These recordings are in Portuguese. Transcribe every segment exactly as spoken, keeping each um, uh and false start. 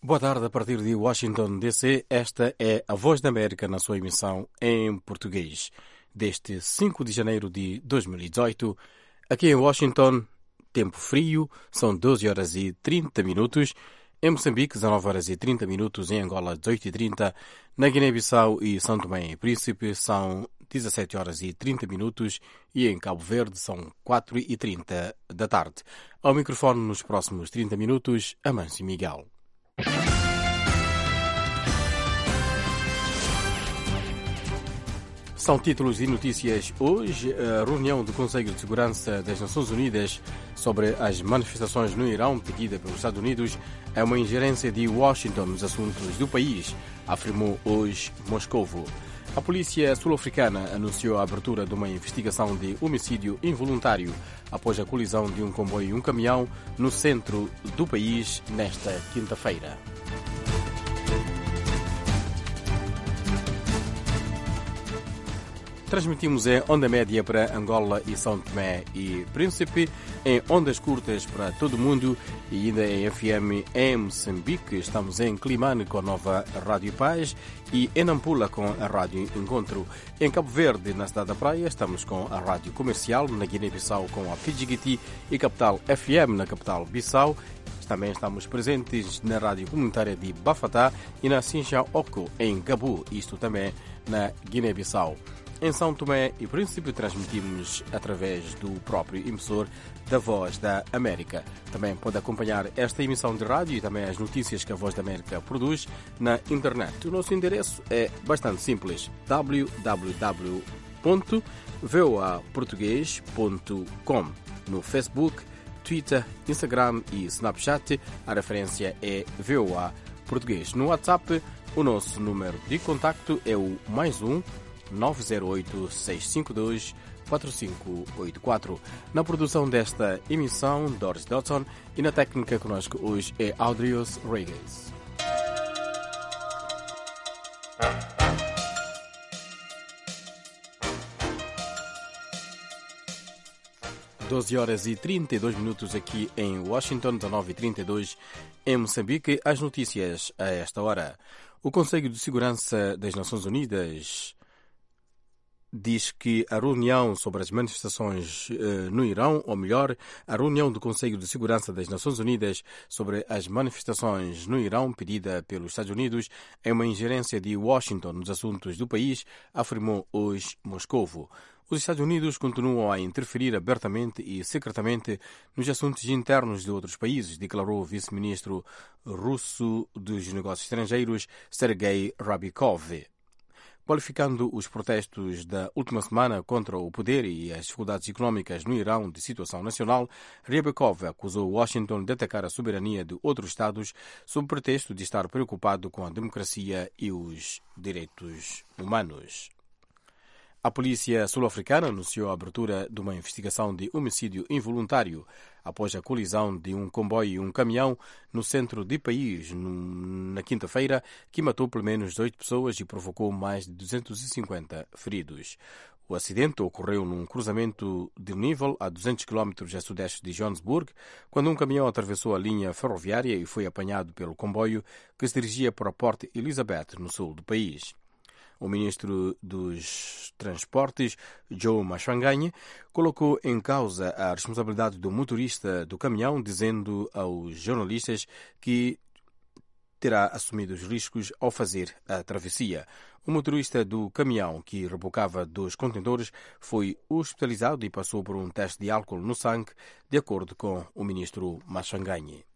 Boa tarde, a partir de Washington, D C, esta é a Voz da América na sua emissão em português. Deste cinco de janeiro de dois mil e dezoito, aqui em Washington, tempo frio, são doze horas e trinta minutos. Em Moçambique, dezanove horas e trinta minutos. Em Angola, dezoito e trinta. Na Guiné-Bissau e São Tomé e Príncipe, são dezassete horas e trinta minutos. E em Cabo Verde, são quatro e trinta da tarde. Ao microfone, nos próximos trinta minutos, Amâncio Miguel. São títulos e notícias hoje. A reunião do Conselho de Segurança das Nações Unidas sobre as manifestações no Irão pedida pelos Estados Unidos é uma ingerência de Washington nos assuntos do país, afirmou hoje Moscovo. A polícia sul-africana anunciou a abertura de uma investigação de homicídio involuntário após a colisão de um comboio e um caminhão no centro do país nesta quinta-feira. Transmitimos em onda média para Angola e São Tomé e Príncipe, em ondas curtas para todo o mundo e ainda em F M em Moçambique. Estamos em Climane com a nova Rádio Paz e em Nampula com a Rádio Encontro. Em Cabo Verde, na cidade da Praia, estamos com a Rádio Comercial, na Guiné-Bissau com a Fidjigiti e Capital F M na capital Bissau. Também estamos presentes na Rádio Comunitária de Bafatá e na Sincha Oko, em Gabu, isto também na Guiné-Bissau. Em São Tomé e Príncipe transmitimos através do próprio emissor da Voz da América. Também pode acompanhar esta emissão de rádio e também as notícias que a Voz da América produz na internet. O nosso endereço é bastante simples: w w w ponto voa português ponto com. No Facebook, Twitter, Instagram e Snapchat, a referência é V O A Português. No WhatsApp, o nosso número de contacto é o mais um nove zero oito, seis cinco dois, quatro cinco oito quatro. Na produção desta emissão, Doris Dodson, e na técnica conosco hoje é Audrios Regas. doze horas e trinta e dois minutos aqui em Washington, dezenove e trinta e dois em Moçambique. As notícias a esta hora. O Conselho de Segurança das Nações Unidas diz que a reunião sobre as manifestações eh, no Irão, ou melhor, a reunião do Conselho de Segurança das Nações Unidas sobre as manifestações no Irão, pedida pelos Estados Unidos, é uma ingerência de Washington nos assuntos do país, afirmou hoje Moscovo. Os Estados Unidos continuam a interferir abertamente e secretamente nos assuntos internos de outros países, declarou o vice-ministro russo dos Negócios Estrangeiros, Sergei Ryabkov. Qualificando os protestos da última semana contra o poder e as dificuldades económicas no Irão de situação nacional, Ryabkov acusou Washington de atacar a soberania de outros Estados sob pretexto de estar preocupado com a democracia e os direitos humanos. A polícia sul-africana anunciou a abertura de uma investigação de homicídio involuntário após a colisão de um comboio e um caminhão no centro do país na quinta-feira, que matou pelo menos oito pessoas e provocou mais de duzentos e cinquenta feridos. O acidente ocorreu num cruzamento de nível a duzentos quilómetros a sudeste de Johannesburg, quando um caminhão atravessou a linha ferroviária e foi apanhado pelo comboio que se dirigia para Port Elizabeth, no sul do país. O ministro dos Transportes, Joe Maswanganyi, colocou em causa a responsabilidade do motorista do caminhão, dizendo aos jornalistas que terá assumido os riscos ao fazer a travessia. O motorista do caminhão, que rebocava dos contentores, foi hospitalizado e passou por um teste de álcool no sangue, de acordo com o ministro Maswanganyi.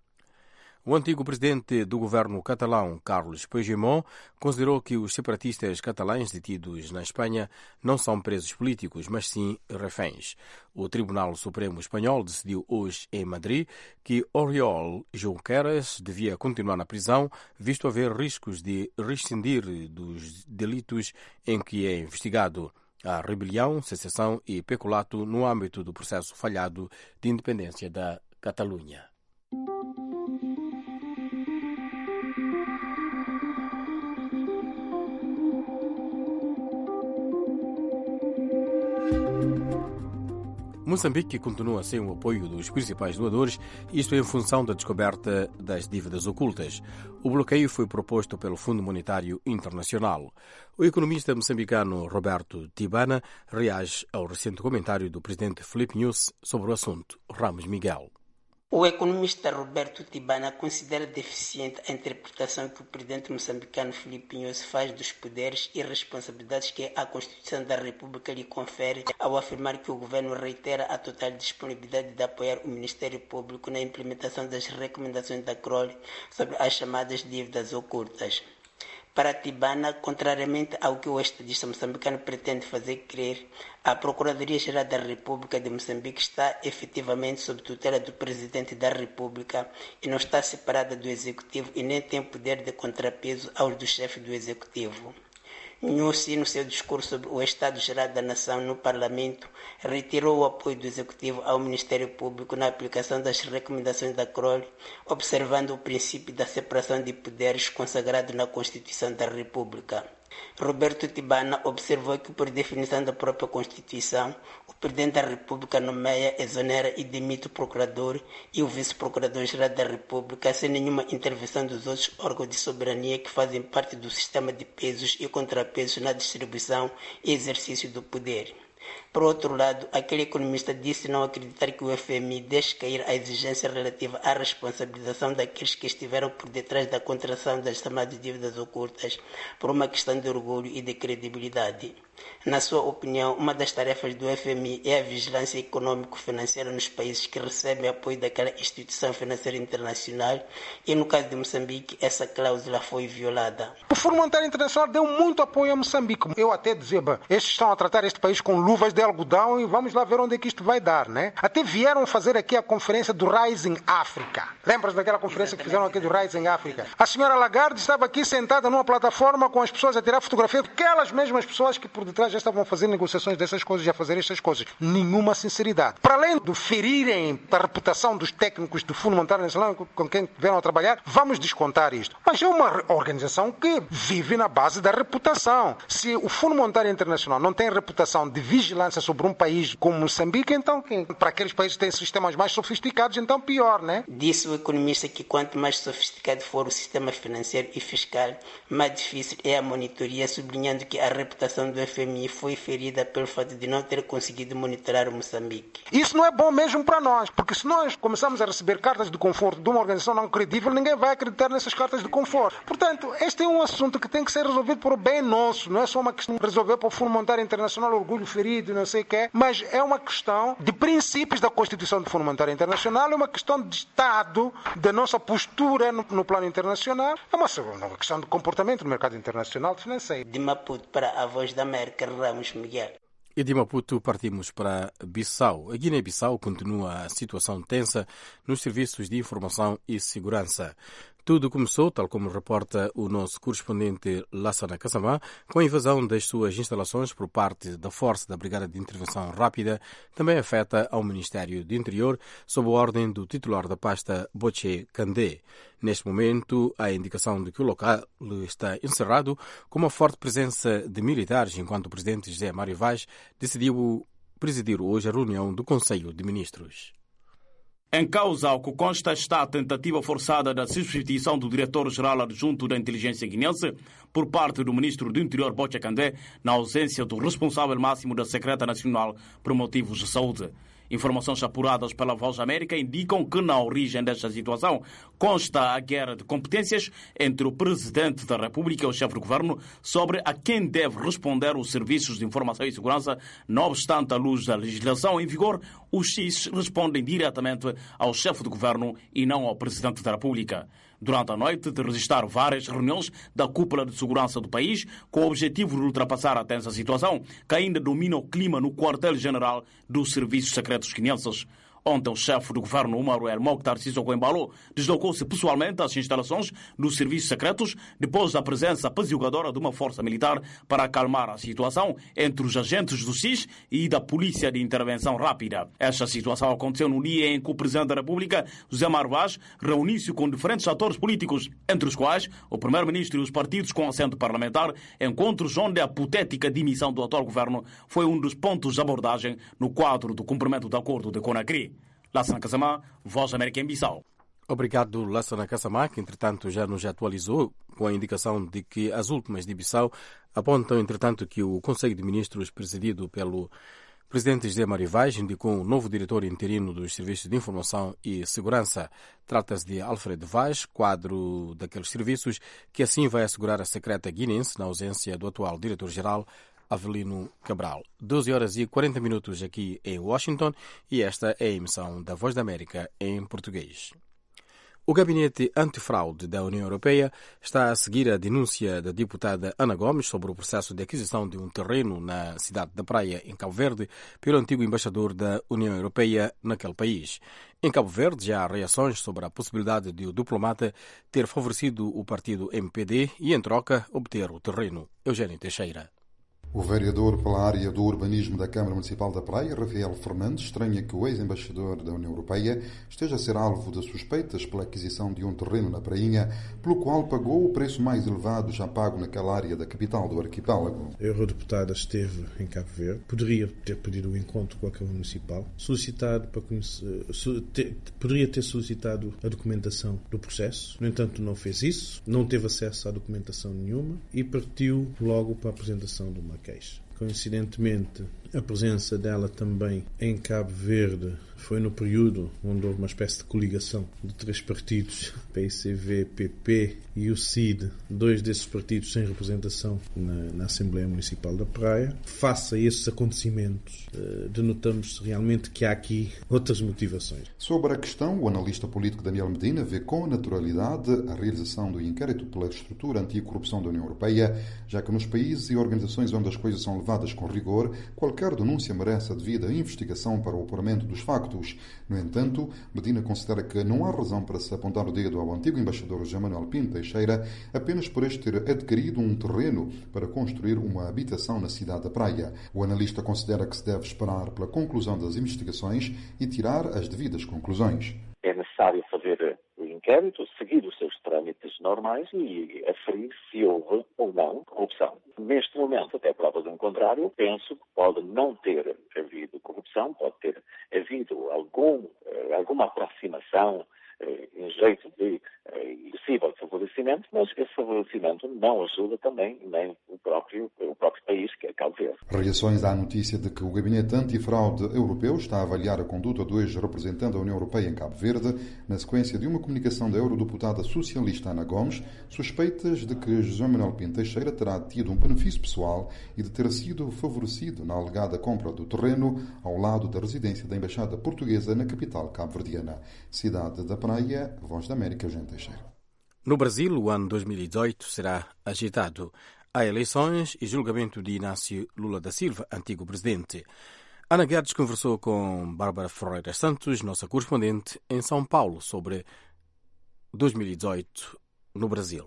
O antigo presidente do governo catalão, Carles Puigdemont, considerou que os separatistas catalães detidos na Espanha não são presos políticos, mas sim reféns. O Tribunal Supremo Espanhol decidiu hoje em Madrid que Oriol Junqueras devia continuar na prisão, visto haver riscos de rescindir dos delitos em que é investigado: a rebelião, secessão e peculato no âmbito do processo falhado de independência da Catalunha. Moçambique continua sem o apoio dos principais doadores, isto em função da descoberta das dívidas ocultas. O bloqueio foi proposto pelo Fundo Monetário Internacional. O economista moçambicano Roberto Tibana reage ao recente comentário do presidente Filipe Nyusi sobre o assunto. Ramos Miguel. O economista Roberto Tibana considera deficiente a interpretação que o presidente moçambicano Filipe Nyusi faz dos poderes e responsabilidades que a Constituição da República lhe confere ao afirmar que o governo reitera a total disponibilidade de apoiar o Ministério Público na implementação das recomendações da C R O L sobre as chamadas dívidas ocultas. Para Tibana, contrariamente ao que o estadista moçambicano pretende fazer crer, a Procuradoria-Geral da República de Moçambique está efetivamente sob tutela do Presidente da República e não está separada do Executivo e nem tem poder de contrapeso aos do chefe do Executivo. Nyusi, no seu discurso sobre o Estado-Geral da Nação no Parlamento, retirou o apoio do Executivo ao Ministério Público na aplicação das recomendações da C R O L, observando o princípio da separação de poderes consagrado na Constituição da República. Roberto Tibana observou que, por definição da própria Constituição, o Presidente da República nomeia, exonera e demite o Procurador e o Vice-Procurador-Geral da República sem nenhuma intervenção dos outros órgãos de soberania que fazem parte do sistema de pesos e contrapesos na distribuição e exercício do poder. Por outro lado, aquele economista disse não acreditar que o F M I deixe cair a exigência relativa à responsabilização daqueles que estiveram por detrás da contração das chamadas dívidas ocultas por uma questão de orgulho e de credibilidade. Na sua opinião, uma das tarefas do F M I é a vigilância econômico-financeira nos países que recebem apoio daquela instituição financeira internacional e, no caso de Moçambique, essa cláusula foi violada. O Fundo Monetário Internacional deu muito apoio a Moçambique. Eu até dizia, bem, estes estão a tratar este país com luvas de algodão e vamos lá ver onde é que isto vai dar, né? Até vieram fazer aqui a conferência do Rising Africa. Lembras daquela conferência Exatamente. que fizeram aqui do Rising Africa? A senhora Lagarde estava aqui sentada numa plataforma com as pessoas a tirar fotografias, aquelas mesmas pessoas que por detrás já estavam a fazer negociações dessas coisas, já fazer estas coisas. Nenhuma sinceridade. Para além de ferirem a reputação dos técnicos do Fundo Monetário Internacional com quem vieram a trabalhar, vamos descontar isto. Mas é uma organização que vive na base da reputação. Se o Fundo Monetário Internacional não tem reputação de vigilância sobre um país como Moçambique, então para aqueles países que têm sistemas mais sofisticados, então pior, né? Disse o economista que quanto mais sofisticado for o sistema financeiro e fiscal, mais difícil é a monitoria, sublinhando que a reputação do F M I foi ferida pelo fato de não ter conseguido monitorar o Moçambique. Isso não é bom mesmo para nós, porque se nós começamos a receber cartas de conforto de uma organização não credível, ninguém vai acreditar nessas cartas de conforto. Portanto, este é um assunto que tem que ser resolvido por bem nosso, não é só uma questão de resolver para o Fundo Monetário Internacional, orgulho ferido, não sei o que é, mas é uma questão de princípios da Constituição do Fundo Monetário Internacional, é uma questão de Estado, da nossa postura no, no plano internacional, é uma, uma questão de comportamento no mercado internacional financeiro. De Maputo para a Voz da América, Ramos Miguel. E de Maputo partimos para Bissau. A Guiné-Bissau continua a situação tensa nos serviços de informação e segurança. Tudo começou, tal como reporta o nosso correspondente Lassana Kassamá, com a invasão das suas instalações por parte da Força da Brigada de Intervenção Rápida, também afeta ao Ministério do Interior, sob a ordem do titular da pasta, Boche Kandé. Neste momento, há a indicação de que o local está encerrado, com uma forte presença de militares, enquanto o presidente José Mário Vaz decidiu presidir hoje a reunião do Conselho de Ministros. Em causa, ao que consta, está a tentativa forçada da substituição do diretor-geral adjunto da inteligência guinense por parte do ministro do Interior, Boche Kandé, na ausência do responsável máximo da Secretaria Nacional por motivos de saúde. Informações apuradas pela Voz da América indicam que na origem desta situação consta a guerra de competências entre o Presidente da República e o chefe do governo sobre a quem deve responder os serviços de informação e segurança. Não obstante a luz da legislação em vigor, os C I S respondem diretamente ao chefe do governo e não ao Presidente da República. Durante a noite, de registrar várias reuniões da cúpula de segurança do país, com o objetivo de ultrapassar a tensa situação que ainda domina o clima no quartel-general dos serviços secretos guineenses. Ontem, o chefe do governo, Umaru El Mokhtar Sissoko Embalo, deslocou-se pessoalmente às instalações dos serviços secretos depois da presença apaziguadora de uma força militar para acalmar a situação entre os agentes do S I S e da Polícia de Intervenção Rápida. Esta situação aconteceu no dia em que o Presidente da República, José Mário Vaz, reuniu-se com diferentes atores políticos, entre os quais o Primeiro-Ministro e os partidos com assento parlamentar, encontros onde a hipotética dimissão do atual governo foi um dos pontos de abordagem no quadro do cumprimento do acordo de Conakry. Lassana Kassamá, Voz da América em Bissau. Obrigado, Lassana Kassamá, que entretanto já nos atualizou com a indicação de que as últimas de Bissau apontam, entretanto, que o Conselho de Ministros, presidido pelo Presidente José Mário Vaz, indicou um novo diretor interino dos Serviços de Informação e Segurança. Trata-se de Alfredo Vaz, quadro daqueles serviços, que assim vai assegurar a secreta guinense na ausência do atual diretor-geral, Avelino Cabral. doze horas e quarenta minutos aqui em Washington e esta é a emissão da Voz da América em português. O Gabinete Antifraude da União Europeia está a seguir a denúncia da deputada Ana Gomes sobre o processo de aquisição de um terreno na cidade da Praia, em Cabo Verde, pelo antigo embaixador da União Europeia naquele país. Em Cabo Verde já há reações sobre a possibilidade de o diplomata ter favorecido o partido M P D e, em troca, obter o terreno. Eugênio Teixeira. O vereador pela área do urbanismo da Câmara Municipal da Praia, Rafael Fernandes, estranha que o ex-embaixador da União Europeia esteja a ser alvo de suspeitas pela aquisição de um terreno na Prainha, pelo qual pagou o preço mais elevado já pago naquela área da capital do arquipélago. A eurodeputada esteve em Cabo Verde, poderia ter pedido um encontro com a Câmara Municipal, solicitado para conhecer, ter, poderia ter solicitado a documentação do processo, no entanto não fez isso, não teve acesso à documentação nenhuma e partiu logo para a apresentação de uma queixa. Coincidentemente, a presença dela também em Cabo Verde foi no período onde houve uma espécie de coligação de três partidos, P I C V, P P e o C I D, dois desses partidos sem representação na, na Assembleia Municipal da Praia. Face a esses acontecimentos, eh, denotamos realmente que há aqui outras motivações. Sobre a questão, o analista político Daniel Medina vê com naturalidade a realização do inquérito pela estrutura anticorrupção da União Europeia, já que nos países e organizações onde as coisas são levadas com rigor, qualquer denúncia merece a devida investigação para o apuramento dos factos. No entanto, Medina considera que não há razão para se apontar o dedo ao antigo embaixador José Manuel Pinto Teixeira apenas por este ter adquirido um terreno para construir uma habitação na cidade da Praia. O analista considera que se deve esperar pela conclusão das investigações e tirar as devidas conclusões. É necessário fazer o inquérito, seguir os seus trâmites normais e aferir se houve ou não corrupção. Neste momento, até provas do contrário, penso que pode não ter havido corrupção, pode ter havido algum, alguma aproximação em jeito de possível favorecimento, mas esse favorecimento não ajuda também nem o próprio, o próprio país, que é Cabo Verde. Reações à notícia de que o Gabinete Antifraude Europeu está a avaliar a conduta do ex-representante da União Europeia em Cabo Verde, na sequência de uma comunicação da eurodeputada socialista Ana Gomes, suspeitas de que José Manuel Pinto Teixeira terá tido um benefício pessoal e de ter sido favorecido na alegada compra do terreno ao lado da residência da Embaixada Portuguesa na capital cabo-verdiana. Cidade da Praia, Voz da América, Eugênio Teixeira. No Brasil, o ano dois mil e dezoito será agitado. Há eleições e julgamento de Inácio Lula da Silva, antigo presidente. Ana Guedes conversou com Bárbara Ferreira Santos, nossa correspondente em São Paulo, sobre dois mil e dezoito no Brasil.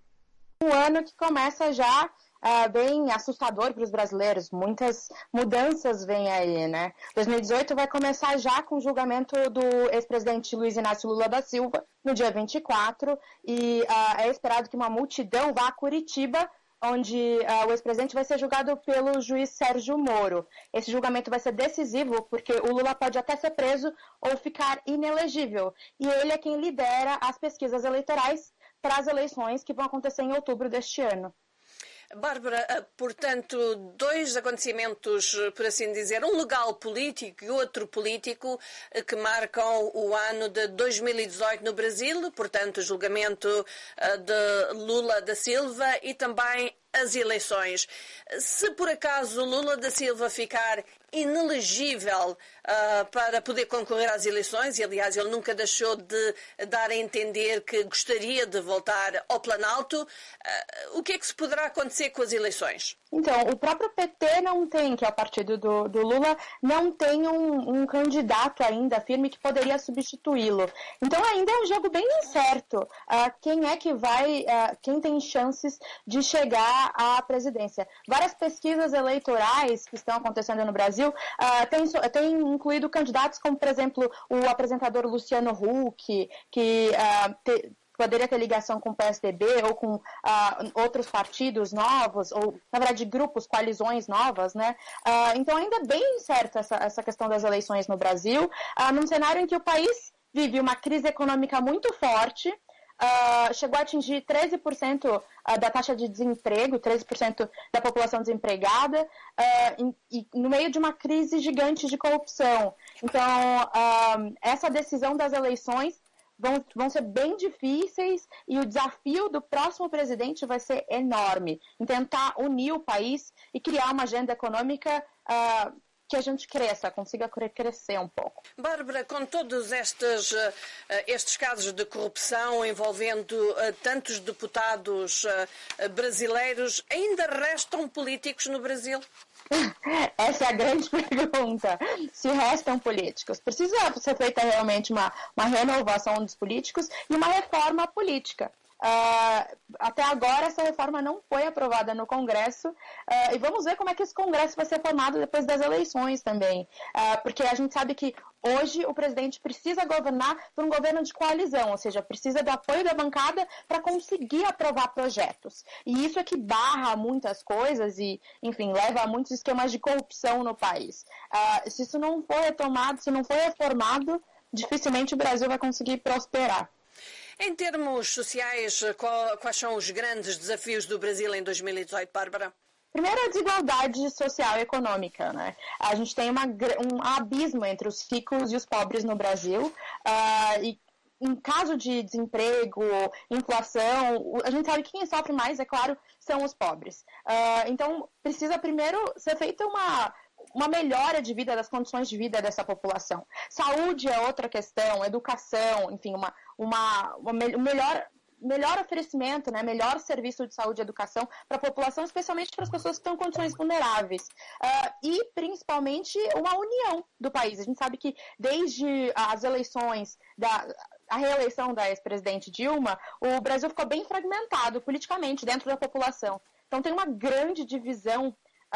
Um ano que começa já Uh, bem assustador para os brasileiros. Muitas mudanças vêm aí, né? dois mil e dezoito vai começar já com o julgamento do ex-presidente Luiz Inácio Lula da Silva, no dia vinte e quatro, e uh, é esperado que uma multidão vá a Curitiba, onde uh, o ex-presidente vai ser julgado pelo juiz Sérgio Moro. Esse julgamento vai ser decisivo, porque o Lula pode até ser preso ou ficar inelegível. E ele é quem lidera as pesquisas eleitorais para as eleições que vão acontecer em outubro deste ano. Bárbara, portanto, dois acontecimentos, por assim dizer, um legal político e outro político, que marcam o ano de dois mil e dezoito no Brasil, portanto, o julgamento de Lula da Silva e também as eleições. Se por acaso Lula da Silva ficar inelegível uh, para poder concorrer às eleições, e aliás ele nunca deixou de dar a entender que gostaria de voltar ao Planalto, uh, o que é que se poderá acontecer com as eleições? Então, o próprio P T não tem, que é o partido do, do Lula, não tem um, um candidato ainda firme que poderia substituí-lo. Então, ainda é um jogo bem incerto. Uh, quem é que vai, uh, quem tem chances de chegar à presidência? Várias pesquisas eleitorais que estão acontecendo no Brasil uh, têm, têm incluído candidatos como, por exemplo, o apresentador Luciano Huck, que uh, te, poderia ter ligação com o P S D B ou com uh, outros partidos novos, ou, na verdade, grupos, coalizões novas, né? Uh, então, ainda é bem incerta essa, essa questão das eleições no Brasil, uh, num cenário em que o país vive uma crise econômica muito forte, uh, chegou a atingir treze por cento da taxa de desemprego, treze por cento da população desempregada, uh, e, e no meio de uma crise gigante de corrupção. Então, uh, essa decisão das eleições Vão, vão ser bem difíceis e o desafio do próximo presidente vai ser enorme, em tentar unir o país e criar uma agenda econômica uh, que a gente cresça, consiga crescer um pouco. Bárbara, com todos estes, uh, estes casos de corrupção envolvendo uh, tantos deputados uh, brasileiros, ainda restam políticos no Brasil? Essa é a grande pergunta. Se restam políticos. Precisa ser feita realmente uma, uma renovação dos políticos e uma reforma política. Uh, até agora essa reforma não foi aprovada no Congresso uh, e vamos ver como é que esse Congresso vai ser formado depois das eleições também, uh, porque a gente sabe que hoje o presidente precisa governar por um governo de coalizão, ou seja, precisa do apoio da bancada para conseguir aprovar projetos, e isso é que barra muitas coisas e, enfim, leva a muitos esquemas de corrupção no país. Uh, se isso não for retomado, se não for reformado, dificilmente o Brasil vai conseguir prosperar. Em termos sociais, qual, quais são os grandes desafios do Brasil em dois mil e dezoito, Bárbara? Primeiro, a desigualdade social e econômica, né? A gente tem uma, um abismo entre os ricos e os pobres no Brasil. Uh, e em caso de desemprego, inflação, a gente sabe que quem sofre mais, é claro, são os pobres. Uh, então, precisa primeiro ser feita uma... uma melhora de vida, das condições de vida dessa população. Saúde é outra questão, educação, enfim, uma, uma, uma um melhor, melhor oferecimento, né, melhor serviço de saúde e educação para a população, especialmente para as pessoas que estão em condições vulneráveis. Uh, e, principalmente, uma união do país. A gente sabe que desde as eleições, da, a reeleição da ex-presidente Dilma, o Brasil ficou bem fragmentado politicamente dentro da população. Então, tem uma grande divisão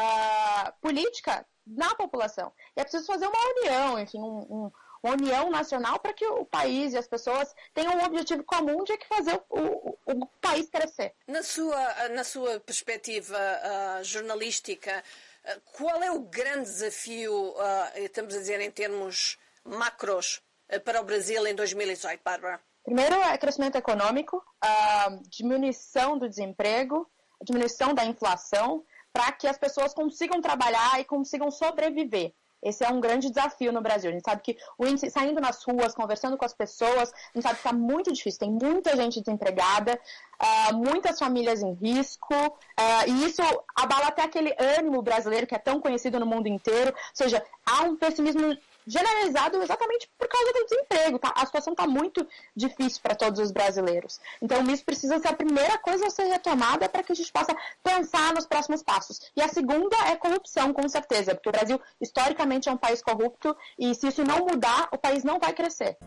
uh, política na população. E é preciso fazer uma união, enfim, um, um, uma união nacional para que o país e as pessoas tenham um objetivo comum de que fazer o, o, o país crescer. Na sua, na sua perspectiva uh, jornalística, uh, qual é o grande desafio, uh, estamos a dizer em termos macros, uh, para o Brasil em dois mil e dezoito, Bárbara? Primeiro é crescimento econômico, uh, diminuição do desemprego, diminuição da inflação, para que as pessoas consigam trabalhar e consigam sobreviver. Esse é um grande desafio no Brasil. A gente sabe que o índice, saindo nas ruas, conversando com as pessoas, a gente sabe que está muito difícil. Tem muita gente desempregada, uh, muitas famílias em risco, uh, e isso abala até aquele ânimo brasileiro que é tão conhecido no mundo inteiro. Ou seja, há um pessimismo generalizado exatamente por causa do desemprego. Tá? A situação está muito difícil para todos os brasileiros. Então, isso precisa ser a primeira coisa a ser retomada para que a gente possa pensar nos próximos passos. E a segunda é corrupção, com certeza, porque o Brasil, historicamente, é um país corrupto e, se isso não mudar, o país não vai crescer.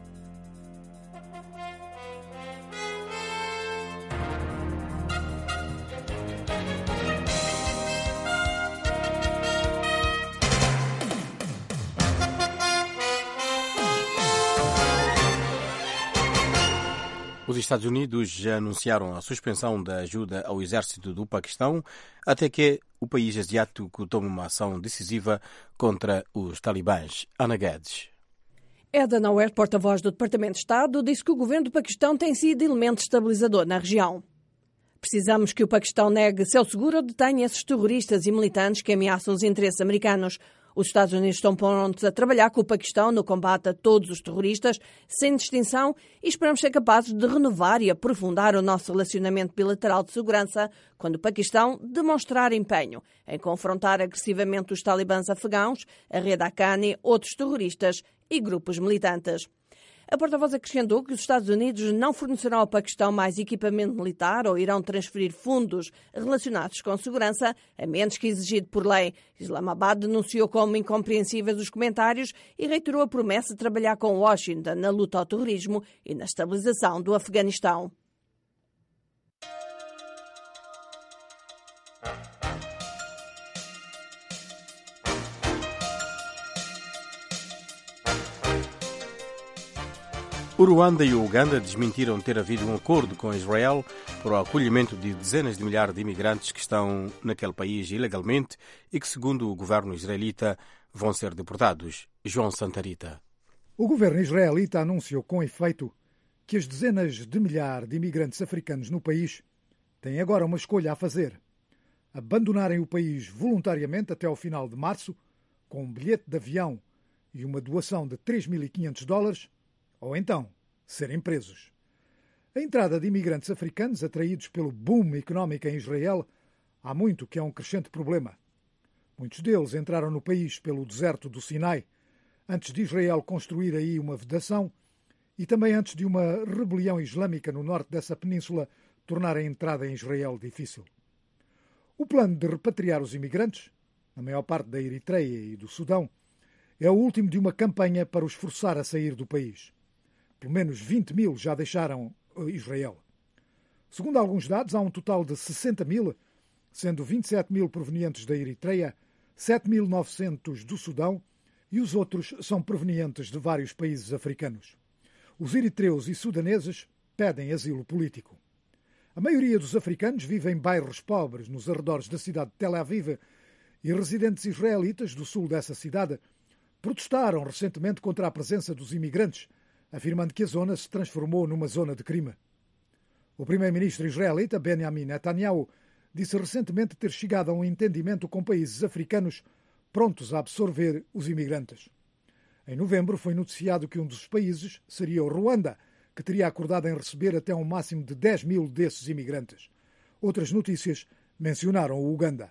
Os Estados Unidos já anunciaram a suspensão da ajuda ao exército do Paquistão até que o país asiático tome uma ação decisiva contra os talibãs. Ana Guedes. Eda Nauert, porta-voz do Departamento de Estado, disse que o governo do Paquistão tem sido elemento estabilizador na região. Precisamos que o Paquistão negue seu seguro ou detenha esses terroristas e militantes que ameaçam os interesses americanos. Os Estados Unidos estão prontos a trabalhar com o Paquistão no combate a todos os terroristas, sem distinção, e esperamos ser capazes de renovar e aprofundar o nosso relacionamento bilateral de segurança quando o Paquistão demonstrar empenho em confrontar agressivamente os talibãs afegãos, a rede Haqqani, outros terroristas e grupos militantes. A porta-voz acrescentou que os Estados Unidos não fornecerão ao Paquistão mais equipamento militar ou irão transferir fundos relacionados com segurança, a menos que exigido por lei. Islamabad denunciou como incompreensíveis os comentários e reiterou a promessa de trabalhar com Washington na luta ao terrorismo e na estabilização do Afeganistão. O Ruanda e o Uganda desmentiram ter havido um acordo com Israel para o acolhimento de dezenas de milhares de imigrantes que estão naquele país ilegalmente e que, segundo o governo israelita, vão ser deportados. João Santarita. O governo israelita anunciou com efeito que as dezenas de milhares de imigrantes africanos no país têm agora uma escolha a fazer: abandonarem o país voluntariamente até ao final de março, com um bilhete de avião e uma doação de três mil e quinhentos dólares, ou então serem presos. A entrada de imigrantes africanos atraídos pelo boom económico em Israel há muito que é um crescente problema. Muitos deles entraram no país pelo deserto do Sinai, antes de Israel construir aí uma vedação e também antes de uma rebelião islâmica no norte dessa península tornar a entrada em Israel difícil. O plano de repatriar os imigrantes, na maior parte da Eritreia e do Sudão, é o último de uma campanha para os forçar a sair do país. Pelo menos vinte mil já deixaram Israel. Segundo alguns dados, há um total de sessenta mil, sendo vinte e sete mil provenientes da Eritreia, sete mil e novecentos do Sudão e os outros são provenientes de vários países africanos. Os eritreus e sudaneses pedem asilo político. A maioria dos africanos vive em bairros pobres nos arredores da cidade de Tel Aviv e residentes israelitas do sul dessa cidade protestaram recentemente contra a presença dos imigrantes, afirmando que a zona se transformou numa zona de crime. O primeiro-ministro israelita Benjamin Netanyahu disse recentemente ter chegado a um entendimento com países africanos prontos a absorver os imigrantes. Em novembro foi noticiado que um dos países seria o Ruanda, que teria acordado em receber até um máximo de dez mil desses imigrantes. Outras notícias mencionaram o Uganda.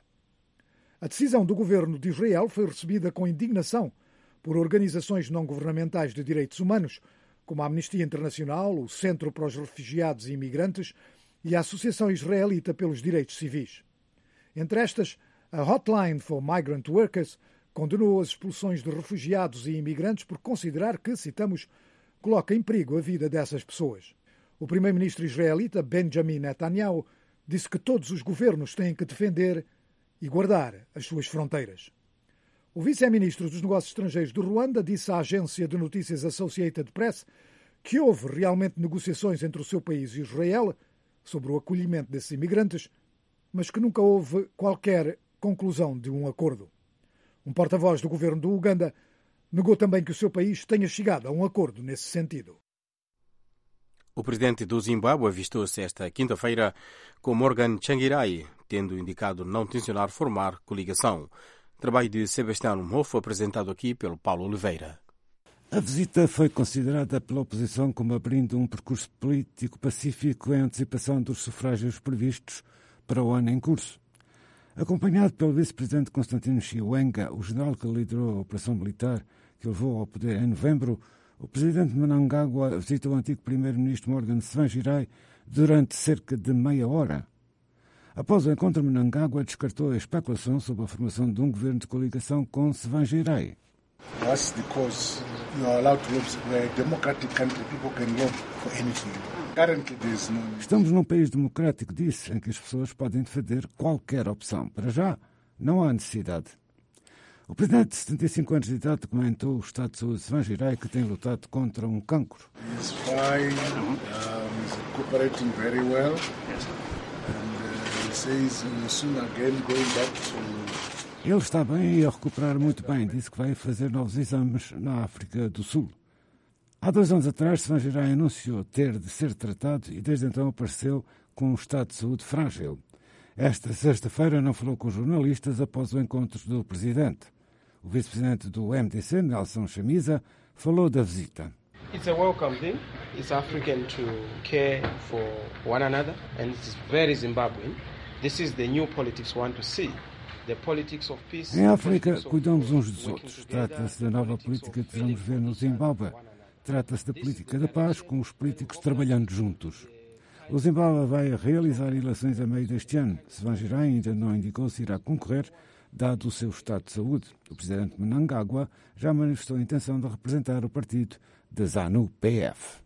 A decisão do governo de Israel foi recebida com indignação por organizações não-governamentais de direitos humanos, como a Amnistia Internacional, o Centro para os Refugiados e Imigrantes e a Associação Israelita pelos Direitos Civis. Entre estas, a Hotline for Migrant Workers condenou as expulsões de refugiados e imigrantes por considerar que, citamos, coloca em perigo a vida dessas pessoas. O primeiro-ministro israelita Benjamin Netanyahu disse que todos os governos têm que defender e guardar as suas fronteiras. O vice-ministro dos Negócios Estrangeiros do Ruanda disse à agência de notícias Associated Press que houve realmente negociações entre o seu país e Israel sobre o acolhimento desses imigrantes, mas que nunca houve qualquer conclusão de um acordo. Um porta-voz do governo do Uganda negou também que o seu país tenha chegado a um acordo nesse sentido. O presidente do Zimbábue avistou-se esta quinta-feira com Morgan Tsvangirai, tendo indicado não tencionar formar coligação. Trabalho de Sebastião Mofo, apresentado aqui pelo Paulo Oliveira. A visita foi considerada pela oposição como abrindo um percurso político pacífico em antecipação dos sufrágios previstos para o ano em curso. Acompanhado pelo vice-presidente Constantino Chiwenga, o general que liderou a operação militar que o levou ao poder em novembro, o presidente Mnangagwa visitou o antigo primeiro-ministro Morgan Tsvangirai durante cerca de meia hora. Após o encontro, Mnangagwa descartou a especulação sobre a formação de um governo de coligação com Tsvangirai. That's because you are allowed to lobby. We're a democratic country. People can lobby for anything. Currently, there's no... Estamos num país democrático, disse, em que as pessoas podem defender qualquer opção. Para já, não há necessidade. O presidente de setenta e cinco anos de idade comentou o estado de saúde de Tsvangirai, que tem lutado contra um cancro. He's fine. Um, he's cooperating very well. Ele está bem e a recuperar muito bem. Disse que vai fazer novos exames na África do Sul. Há dois anos atrás, Tsvangirai anunciou ter de ser tratado e desde então apareceu com um estado de saúde frágil. Esta sexta-feira não falou com jornalistas após o encontro do presidente. O vice-presidente do M D C, Nelson Chamisa, falou da visita. It's a welcome thing. It's African to care for one another and it's very Zimbabwean. This is the new politics we want to see. The politics of peace. Em África, cuidamos uns dos outros. Trata-se da nova política que vamos ver no Zimbábue. Trata-se da política da paz, com os políticos trabalhando juntos. O Zimbábue vai realizar eleições a meio deste ano. Tsvangirai ainda não indicou se irá concorrer, dado o seu estado de saúde. O presidente Mnangagwa já manifestou a intenção de representar o partido da ZANU-P F.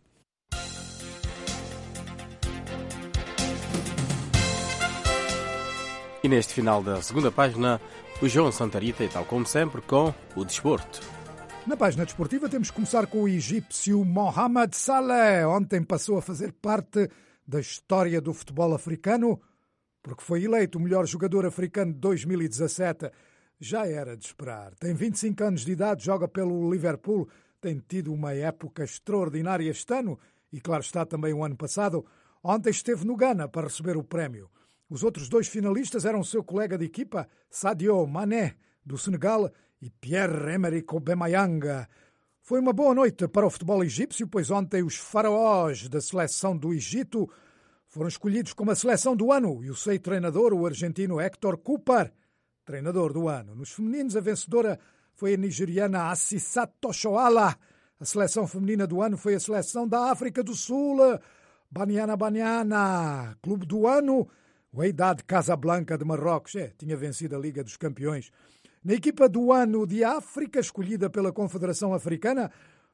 E neste final da segunda página, o João Santarita, e tal como sempre, com o desporto. Na página desportiva temos que começar com o egípcio Mohamed Salah. Ontem passou a fazer parte da história do futebol africano, porque foi eleito o melhor jogador africano de dois mil e dezassete. Já era de esperar. Tem vinte e cinco anos de idade, joga pelo Liverpool, tem tido uma época extraordinária este ano e, claro está, também o ano passado. Ontem esteve no Ghana para receber o prémio. Os outros dois finalistas eram seu colega de equipa, Sadio Mané, do Senegal, e Pierre-Emerick Aubameyang. Foi uma boa noite para o futebol egípcio, pois ontem os faraós da seleção do Egito foram escolhidos como a seleção do ano e o seu treinador, o argentino Héctor Cooper, treinador do ano. Nos femininos, a vencedora foi a nigeriana Assissat Toshoala. A seleção feminina do ano foi a seleção da África do Sul, Banyana Banyana. Clube do ano, o Wydad Casablanca de Marrocos. É, tinha vencido a Liga dos Campeões. Na equipa do ano de África, escolhida pela Confederação Africana,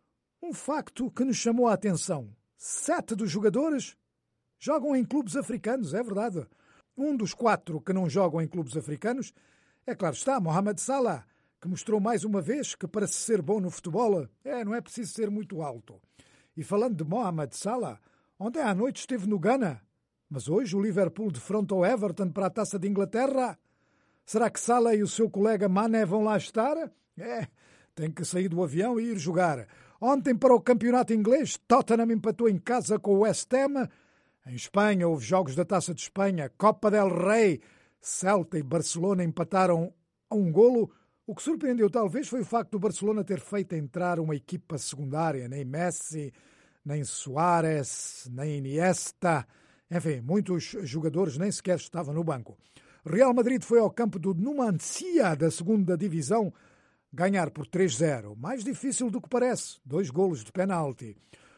um facto que nos chamou a atenção. Sete dos jogadores jogam em clubes africanos, é verdade. Um dos quatro que não jogam em clubes africanos é, claro está, Mohamed Salah, que mostrou mais uma vez que para se ser bom no futebol, é, não é preciso ser muito alto. E falando de Mohamed Salah, ontem à noite esteve no Ghana, mas hoje o Liverpool defronta o Everton para a Taça de Inglaterra. Será que Salah e o seu colega Mané vão lá estar? É, tem que sair do avião e ir jogar. Ontem, para o campeonato inglês, Tottenham empatou em casa com o West Ham. Em Espanha, houve jogos da Taça de Espanha, Copa del Rey. Celta e Barcelona empataram a um golo. O que surpreendeu talvez foi o facto do Barcelona ter feito entrar uma equipa secundária. Nem Messi, nem Suárez, nem Iniesta. Enfim, muitos jogadores nem sequer estavam no banco. Real Madrid foi ao campo do Numancia, da segunda divisão, ganhar por três a zero. Mais difícil do que parece, dois golos de penalti.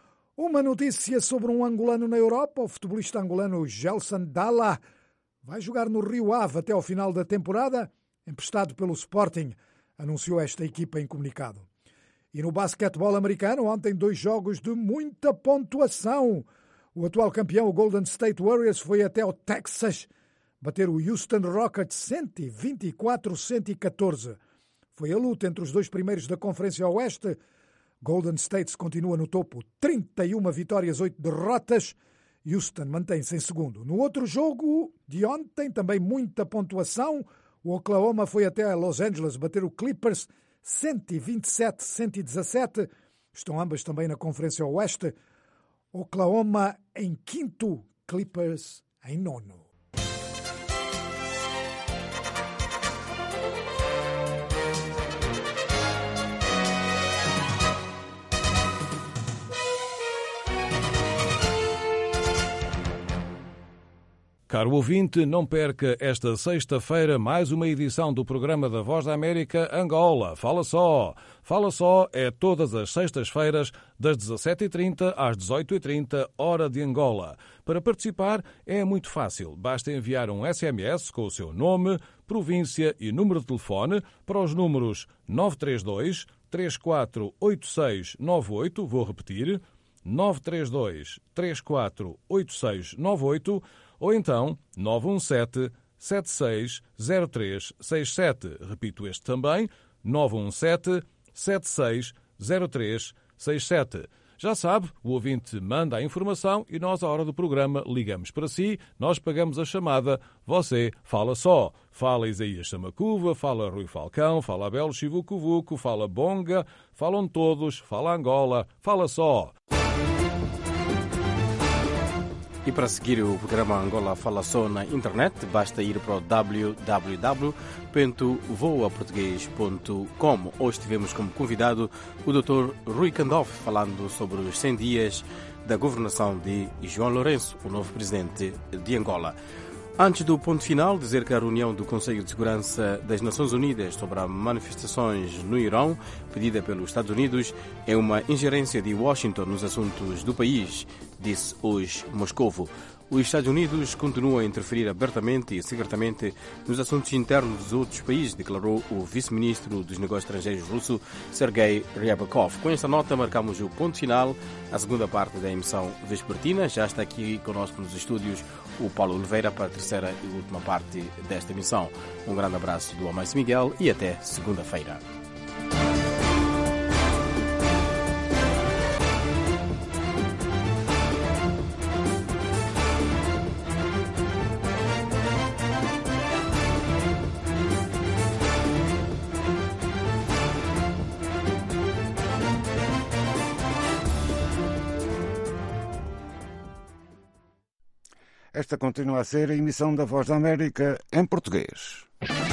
Uma notícia sobre um angolano na Europa, o futebolista angolano Gelson Dalla vai jogar no Rio Ave até ao final da temporada, emprestado pelo Sporting, anunciou esta equipa em comunicado. E no basquetebol americano, ontem dois jogos de muita pontuação. O atual campeão, o Golden State Warriors, foi até ao Texas bater o Houston Rockets cento e vinte e quatro a cento e catorze. Foi a luta entre os dois primeiros da Conferência Oeste. Golden State continua no topo, trinta e uma vitórias, oito derrotas. Houston mantém-se em segundo. No outro jogo de ontem, também muita pontuação. O Oklahoma foi até Los Angeles bater o Clippers cento e vinte e sete a cento e dezassete. Estão ambas também na Conferência Oeste. Oklahoma em quinto, Clippers em nono. Caro ouvinte, não perca esta sexta-feira mais uma edição do programa da Voz da América Angola. Fala só! Fala só é todas as sextas-feiras, das dezassete e trinta às dezoito e trinta, hora de Angola. Para participar é muito fácil. Basta enviar um S M S com o seu nome, província e número de telefone para os números nove três dois, três quatro oito seis nove oito, vou repetir, nove três dois, três quatro oito seis nove oito, ou então nove um sete, sete seis zero três seis sete. Repito este também, nove um sete, sete seis zero três seis sete. Já sabe, o ouvinte manda a informação e nós, à hora do programa, ligamos para si, nós pagamos a chamada, você fala só. Fala Isaías Samacuva, fala Rui Falcão, fala Abel Chivucovuco, fala Bonga, falam todos, fala Angola, fala só. E para seguir o programa Angola Fala Só na internet, basta ir para o w w w ponto voa português ponto com. Hoje tivemos como convidado o doutor Rui Candoff, falando sobre os cem dias da governação de João Lourenço, o novo presidente de Angola. Antes do ponto final, dizer que a reunião do Conselho de Segurança das Nações Unidas sobre as manifestações no Irão, pedida pelos Estados Unidos, é uma ingerência de Washington nos assuntos do país, disse hoje Moscovo. Os Estados Unidos continuam a interferir abertamente e secretamente nos assuntos internos dos outros países, declarou o vice-ministro dos Negócios Estrangeiros russo, Sergei Ryabkov. Com esta nota, marcamos o ponto final. A segunda parte da emissão vespertina já está aqui conosco nos estúdios o Paulo Oliveira para a terceira e última parte desta emissão. Um grande abraço do Amais Miguel e até segunda-feira. Esta continua a ser a emissão da Voz da América em português.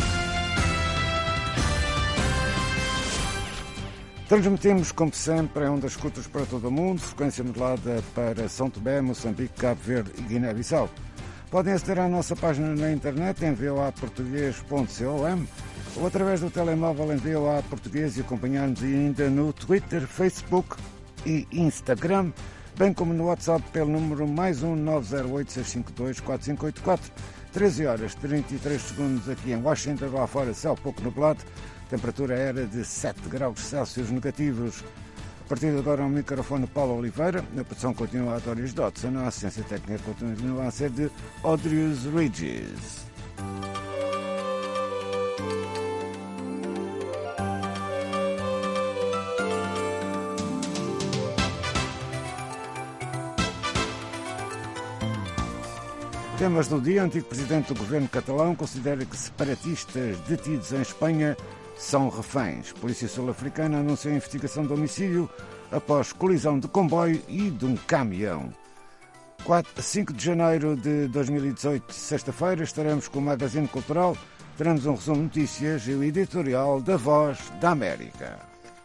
Transmitimos, como sempre, em ondas curtas para todo o mundo, frequência modulada para São Tomé, Moçambique, Cabo Verde e Guiné-Bissau. Podem aceder à nossa página na internet em v o a português ponto com ou através do telemóvel em v o a português e acompanhar-nos ainda no Twitter, Facebook e Instagram, bem como no WhatsApp pelo número mais um nove zero oito, seis cinco dois, quatro cinco oito quatro. treze horas e trinta e três segundos aqui em Washington, lá fora céu pouco nublado, temperatura era de sete graus Celsius negativos. A partir de agora, o microfone Paulo Oliveira, a produção continua a Dóris Dodson, a assistência técnica continua a ser de Odrius Regis. Temas do dia. O antigo presidente do governo catalão considera que separatistas detidos em Espanha são reféns. A Polícia Sul-Africana anunciou a investigação de homicídio após colisão de comboio e de um caminhão. cinco de janeiro de dois mil e dezoito, sexta-feira, estaremos com o Magazine Cultural. Teremos um resumo de notícias e o editorial da Voz da América.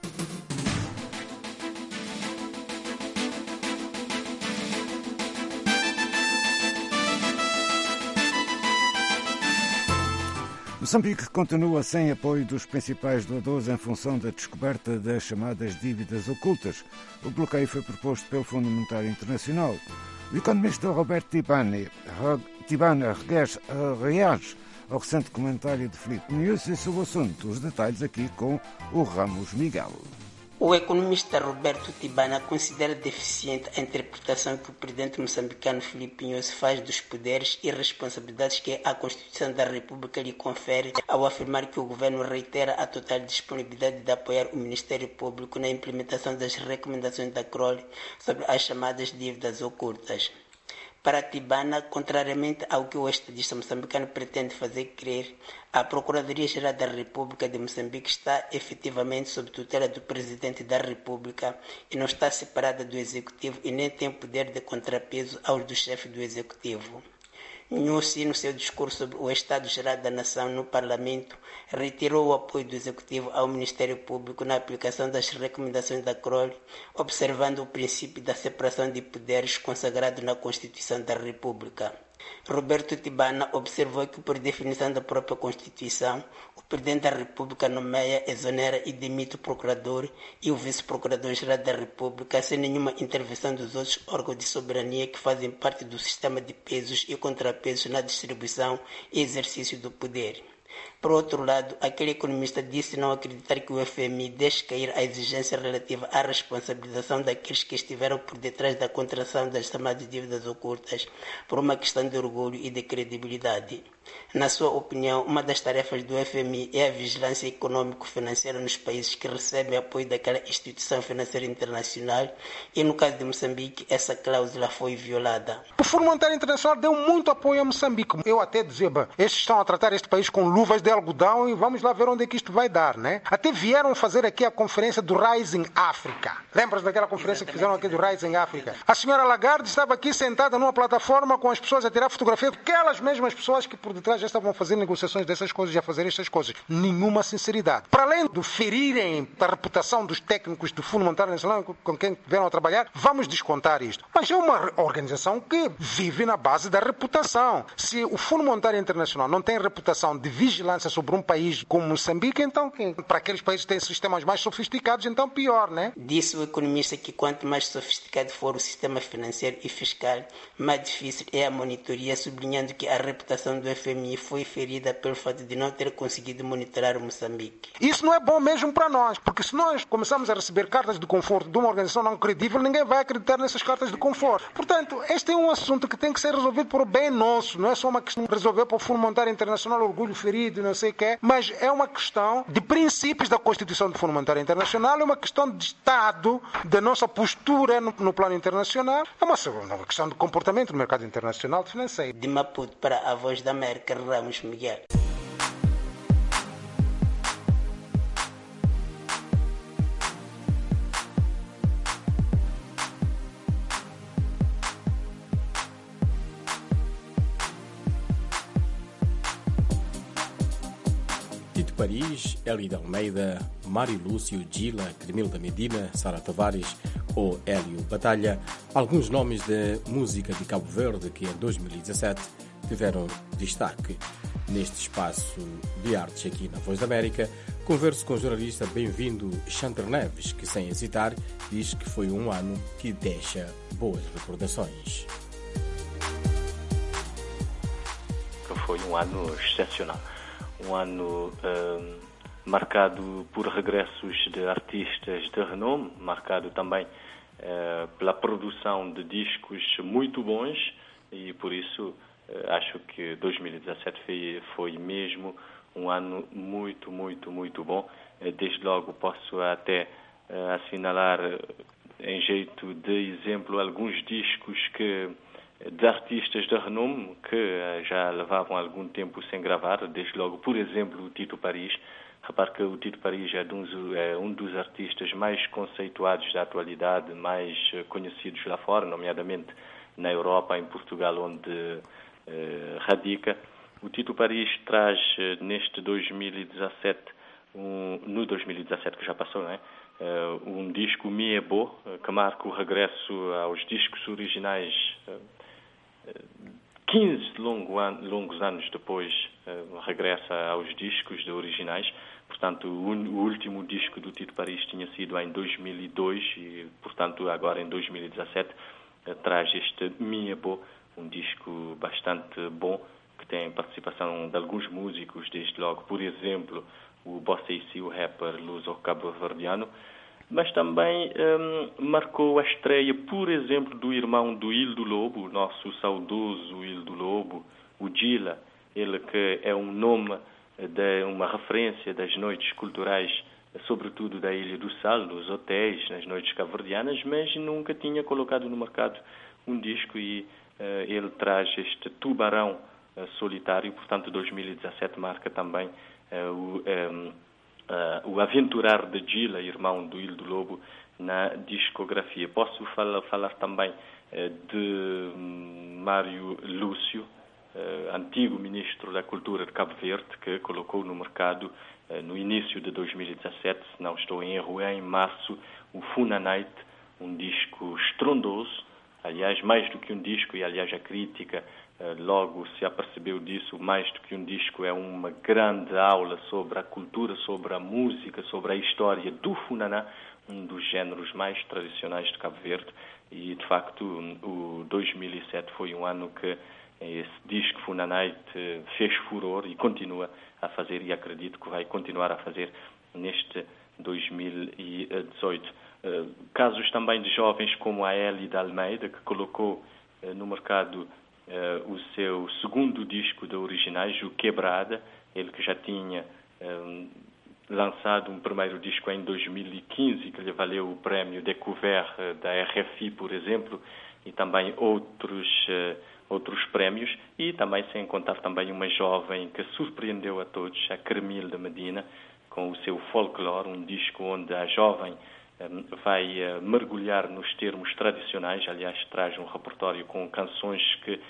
Moçambique continua sem apoio dos principais doadores em função da descoberta das chamadas dívidas ocultas. O bloqueio foi proposto pelo Fundo Monetário Internacional. O economista Roberto Tibani, Tibana reage ao recente comentário de Filipe News e sobre o assunto. Os detalhes aqui com o Ramos Miguel. O economista Roberto Tibana considera deficiente a interpretação que o presidente moçambicano Filipe Inhosse faz dos poderes e responsabilidades que a Constituição da República lhe confere ao afirmar que o governo reitera a total disponibilidade de apoiar o Ministério Público na implementação das recomendações da C R O L sobre as chamadas dívidas ocultas. Para Tibana, contrariamente ao que o estadista moçambicano pretende fazer crer, a Procuradoria-Geral da República de Moçambique está efetivamente sob tutela do Presidente da República e não está separada do Executivo e nem tem poder de contrapeso aos do chefe do Executivo. Inhosse, no seu discurso sobre o Estado-Geral da Nação no Parlamento, retirou o apoio do Executivo ao Ministério Público na aplicação das recomendações da C R O L, observando o princípio da separação de poderes consagrado na Constituição da República. Roberto Tibana observou que, por definição da própria Constituição, o Presidente da República nomeia, exonera e demite o Procurador e o Vice-Procurador-Geral da República sem nenhuma intervenção dos outros órgãos de soberania que fazem parte do sistema de pesos e contrapesos na distribuição e exercício do poder. Por outro lado, aquele economista disse não acreditar que o F M I deixe cair a exigência relativa à responsabilização daqueles que estiveram por detrás da contração das chamadas dívidas ocultas por uma questão de orgulho e de credibilidade. Na sua opinião, uma das tarefas do F M I é a vigilância econômico-financeira nos países que recebem apoio daquela instituição financeira internacional e, no caso de Moçambique, essa cláusula foi violada. O Fundo Monetário Internacional deu muito apoio a Moçambique. Eu até dizia, bem, estes estão a tratar este país com luvas de algodão e vamos lá ver onde é que isto vai dar, né? Até vieram fazer aqui a conferência do Rising Africa. Lembras daquela conferência que fizeram aqui do Rising Africa? A senhora Lagarde estava aqui sentada numa plataforma com as pessoas a tirar fotografia, aquelas mesmas pessoas que, por por detrás já estavam a fazer negociações dessas coisas, já a fazer estas coisas. Nenhuma sinceridade. Para além de ferirem a reputação dos técnicos do Fundo Monetário Internacional com quem vieram a trabalhar, vamos descontar isto. Mas é uma organização que vive na base da reputação. Se o Fundo Monetário Internacional não tem reputação de vigilância sobre um país como Moçambique, então para aqueles países que têm sistemas mais sofisticados, então pior, né? Disse o economista que quanto mais sofisticado for o sistema financeiro e fiscal, mais difícil é a monitoria, sublinhando que a reputação do F M I foi ferida pelo fato de não ter conseguido monitorar o Moçambique. Isso não é bom mesmo para nós, porque se nós começarmos a receber cartas de conforto de uma organização não credível, ninguém vai acreditar nessas cartas de conforto. Portanto, este é um assunto que tem que ser resolvido por bem nosso, não é só uma questão de resolver para o Fundo Monetário Internacional, orgulho ferido, não sei o quê, mas é uma questão de princípios da Constituição do Fundo Monetário Internacional, é uma questão de Estado, da nossa postura no, no plano internacional, é uma, uma questão de comportamento no mercado internacional financeiro. De Maputo para a Voz da América, Ramos Miguel. Tito Paris, Hélio Almeida, Mário Lúcio, Gila, Cremilda Medina, Sara Tavares ou Hélio Batalha, alguns nomes da música de Cabo Verde que em dois mil e dezassete tiveram destaque. Neste espaço de artes aqui na Voz da América, converso com o jornalista Bem-vindo Chanter Neves, que sem hesitar diz que foi um ano que deixa boas recordações. Foi um ano excepcional. Um ano uh, marcado por regressos de artistas de renome, marcado também uh, pela produção de discos muito bons e por isso uh, acho que dois mil e dezassete foi, foi mesmo um ano muito, muito, muito bom. Uh, desde logo posso até uh, assinalar uh, em jeito de exemplo alguns discos que de artistas de renome que já levavam algum tempo sem gravar, desde logo, por exemplo, o Tito Paris. Repare que o Tito Paris é, de um, é um dos artistas mais conceituados da atualidade, mais conhecidos lá fora, nomeadamente na Europa, em Portugal, onde eh, radica. O Tito Paris traz neste dois mil e dezassete, um, no dois mil e dezassete que já passou, não é? Uh, um disco Mi É Bo, que marca o regresso aos discos originais uh, quinze longo an- longos anos depois, uh, regressa aos discos de originais. Portanto, o, un- o último disco do Tito Paris tinha sido em dois mil e dois e, portanto, agora em dois mil e dezassete uh, traz este Mi É Bo, um disco bastante bom, que tem participação de alguns músicos, desde logo, por exemplo, o Bossa Issi, o rapper luso-cabo-verdiano, mas também um, marcou a estreia, por exemplo, do irmão do Hildo Lobo, o nosso saudoso Hildo Lobo, o Gila, ele que é um nome, de uma referência das noites culturais, sobretudo da Ilha do Sal, nos hotéis, nas noites cabo-verdianas, mas nunca tinha colocado no mercado um disco e uh, ele traz este Tubarão uh, solitário, portanto dois mil e dezassete marca também uh, o... Um, Uh, o aventurar de Gila, irmão do Hildo Lobo, na discografia. Posso falar, falar também uh, de Mário Lúcio, uh, antigo ministro da Cultura de Cabo Verde, que colocou no mercado uh, no início de dois mil e dezassete, se não estou em erro, em março, o Funa Night, um disco estrondoso, aliás, mais do que um disco, e aliás a crítica logo se apercebeu disso, mais do que um disco, é uma grande aula sobre a cultura, sobre a música, sobre a história do funaná, um dos géneros mais tradicionais de Cabo Verde, e de facto o dois mil e sete foi um ano que esse disco Funa Night fez furor e continua a fazer, e acredito que vai continuar a fazer neste dois mil e dezoito. Casos também de jovens como a Hélio Almeida, que colocou no mercado Uh, o seu segundo disco de originais, o Quebrada, ele que já tinha um, lançado um primeiro disco em dois mil e quinze, que lhe valeu o prémio Découvert uh, da R F I, por exemplo, e também outros, uh, outros prémios, e também sem contar também uma jovem que surpreendeu a todos, a Cremilda Medina, com o seu Folklore, um disco onde a jovem um, vai uh, mergulhar nos termos tradicionais, aliás traz um repertório com canções que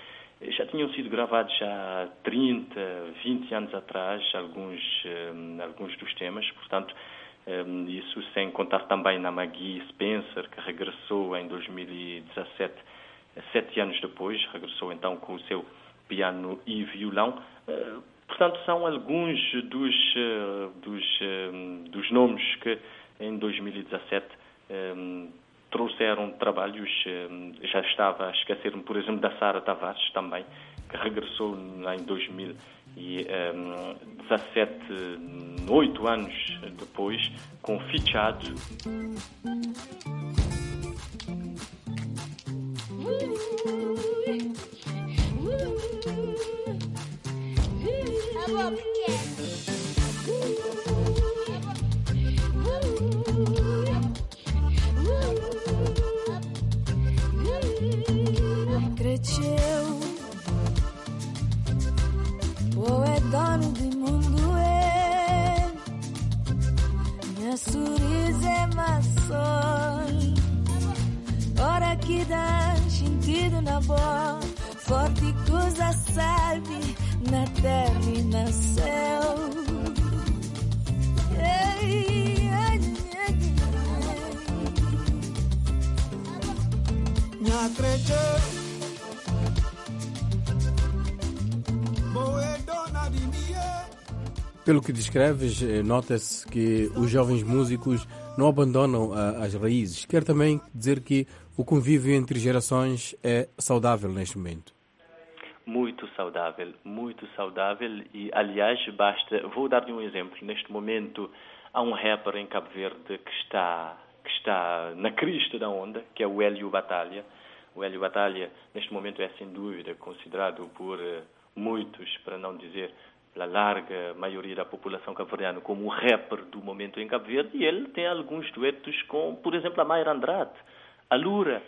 já tinham sido gravados há trinta, vinte anos atrás, alguns, alguns dos temas, portanto, isso sem contar também na Maggie Spencer, que regressou em dois mil e dezassete, sete anos depois, regressou então com o seu piano e violão. Portanto, são alguns dos, dos, dos nomes que em dois mil e dezassete trouxeram trabalhos. Já estava a esquecer-me, por exemplo, da Sara Tavares também, que regressou em dois mil e dezassete, oito anos depois, com Fichado. Cresceu, ou é dono do mundo, é minha sorriso é maçã, ora que dá sentido na boa, forte coisa sabe na terra e na céu. Ei, ai, ai, ai. Não acredito. Pelo que descreves, nota-se que os jovens músicos não abandonam as raízes. Quer também dizer que o convívio entre gerações é saudável neste momento. Muito saudável, muito saudável. E, aliás, basta... Vou dar-lhe um exemplo. Neste momento, há um rapper em Cabo Verde que está, que está na crista da onda, que é o Hélio Batalha. O Hélio Batalha, neste momento, é, sem dúvida, considerado por muitos, para não dizer pela larga maioria da população cabo-verdiana, como o rapper do momento em Cabo Verde, e ele tem alguns duetos com, por exemplo, a Mayra Andrade, a Lura.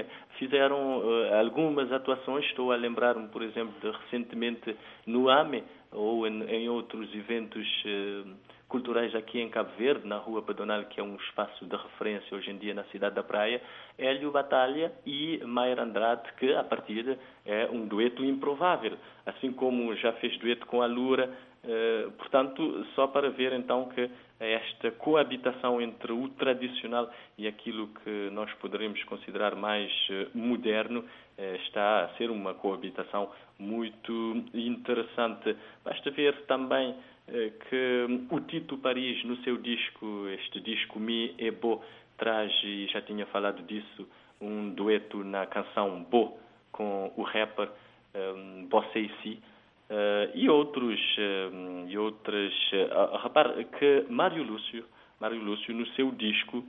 Fizeram uh, algumas atuações, estou a lembrar-me, por exemplo, de, recentemente no A M E, ou em, em outros eventos uh, culturais aqui em Cabo Verde, na Rua Pedonal, que é um espaço de referência hoje em dia na cidade da Praia, Hélio Batalha e Mayra Andrade, que a partida é um dueto improvável, assim como já fez dueto com a Lura. Uh, portanto, só para ver então que esta coabitação entre o tradicional e aquilo que nós poderemos considerar mais uh, moderno uh, está a ser uma coabitação muito interessante. Basta ver também uh, que o Tito Paris, no seu disco, este disco Mi é Bo, traz, e já tinha falado disso, um dueto na canção Bo com o rapper um, Bossé Ici. Uh, e outros, uh, e outras, uh, repare que Mário Lúcio, Mário Lúcio no seu disco, uh,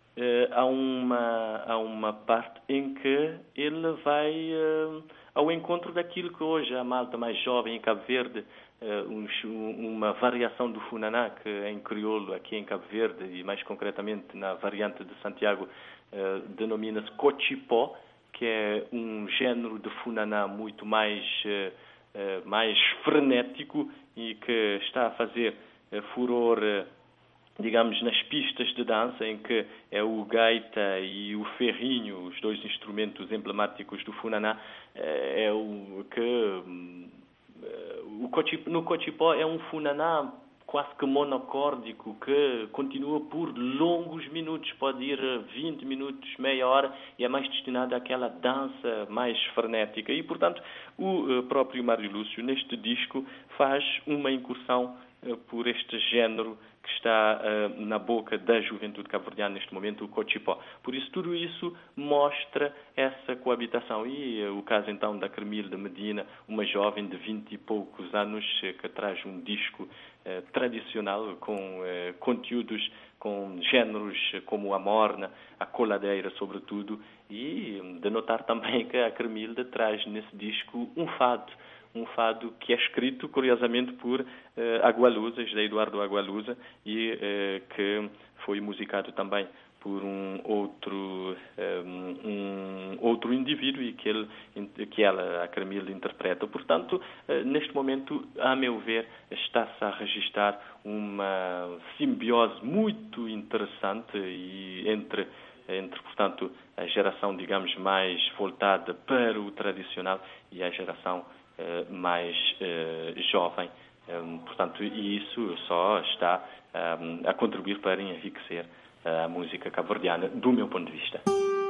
há, uma, há uma parte em que ele vai uh, ao encontro daquilo que hoje a malta mais jovem em Cabo Verde, uh, um, uma variação do funaná, que em crioulo aqui em Cabo Verde, e mais concretamente na variante de Santiago, uh, denomina-se cochipó, que é um género de funaná muito mais... Uh, Uh, mais frenético e que está a fazer uh, furor, uh, digamos, nas pistas de dança, em que é o gaita e o ferrinho, os dois instrumentos emblemáticos do funaná, uh, é o que uh, o cochipó, no cochipó é um funaná quase que monocórdico, que continua por longos minutos, pode ir vinte minutos, meia hora, e é mais destinado àquela dança mais frenética. E, portanto, o próprio Mário Lúcio, neste disco, faz uma incursão uh, por este género que está uh, na boca da juventude cabo-verdiana neste momento, o cochipó. Por isso, tudo isso mostra essa coabitação. E uh, o caso, então, da Cremilde Medina, uma jovem de vinte e poucos anos, uh, que traz um disco uh, tradicional com uh, conteúdos, com géneros como a morna, a coladeira, sobretudo, e um, de notar também que a Cremilde traz nesse disco um fado, um fado que é escrito, curiosamente, por uh, Agualusa, José Eduardo Agualusa, e uh, que foi musicado também por um outro, um, um outro indivíduo e que, ele, que ela, a Cremilde, interpreta. Portanto, uh, neste momento, a meu ver, está-se a registrar uma simbiose muito interessante e entre entre, portanto, a geração, digamos, mais voltada para o tradicional e a geração eh, mais eh, jovem. Um, portanto, e isso só está um, a contribuir para enriquecer a música cabo-verdiana, do meu ponto de vista.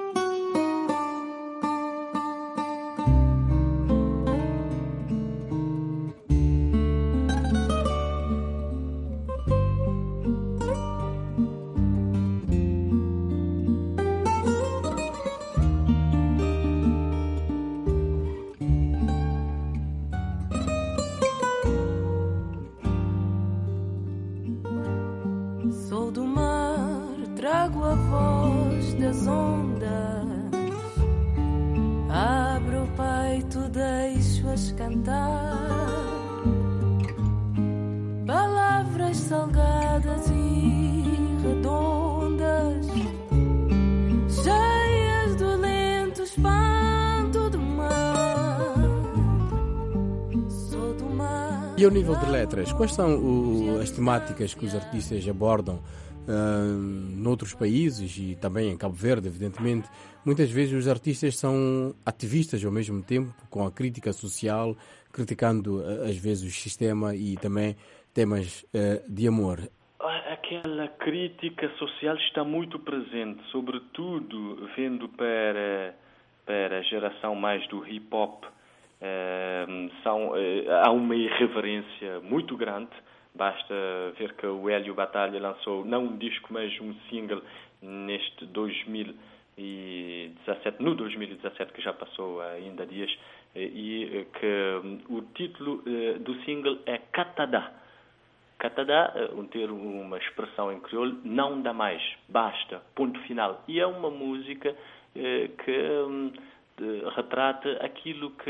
E ao nível de letras, quais são o, as temáticas que os artistas abordam uh, noutros países e também em Cabo Verde, evidentemente? Muitas vezes os artistas são ativistas ao mesmo tempo, com a crítica social, criticando às vezes o sistema e também temas uh, de amor. Aquela crítica social está muito presente, sobretudo vendo para, para a geração mais do hip-hop. Uh, são, uh, há uma irreverência muito grande. Basta ver que o Hélio Batalha lançou não um disco, mas um single neste dois mil e dezassete, no dois mil e dezassete, que já passou ainda dias, e que o título uh, do single é Catadá. Catadá, um termo, uma expressão em crioulo, não dá mais, basta, ponto final. E é uma música uh, que um, De, retrata aquilo que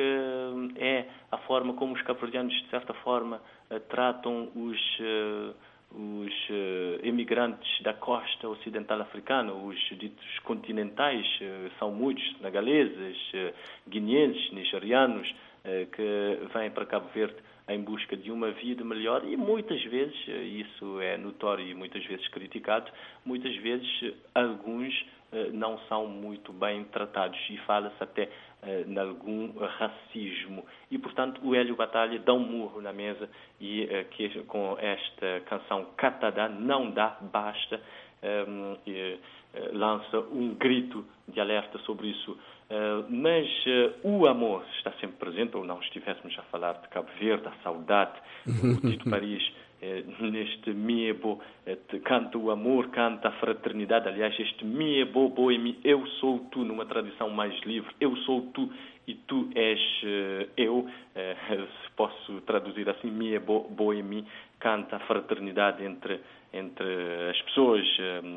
é a forma como os cabo-verdianos, de certa forma, uh, tratam os, uh, os uh, imigrantes da costa ocidental africana, os ditos continentais, uh, são muitos, senegaleses, uh, guineenses, nigerianos, uh, que vêm para Cabo Verde em busca de uma vida melhor e muitas vezes, uh, isso é notório e muitas vezes criticado, muitas vezes uh, alguns não são muito bem tratados e fala-se até uh, em algum racismo. E, portanto, o Hélio Batalha dá um murro na mesa e uh, que com esta canção Catadá, não dá, basta, um, e, uh, lança um grito de alerta sobre isso. Uh, mas uh, o amor está sempre presente, ou não estivéssemos a falar de Cabo Verde, a saudade, o Tito Paris, neste Miebo, canta o amor, canta a fraternidade. Aliás, este Miebo Boemi, eu sou tu, numa tradição mais livre, eu sou tu e tu és eu, se posso traduzir assim, Miebo Boemi, canta a fraternidade entre, entre as pessoas,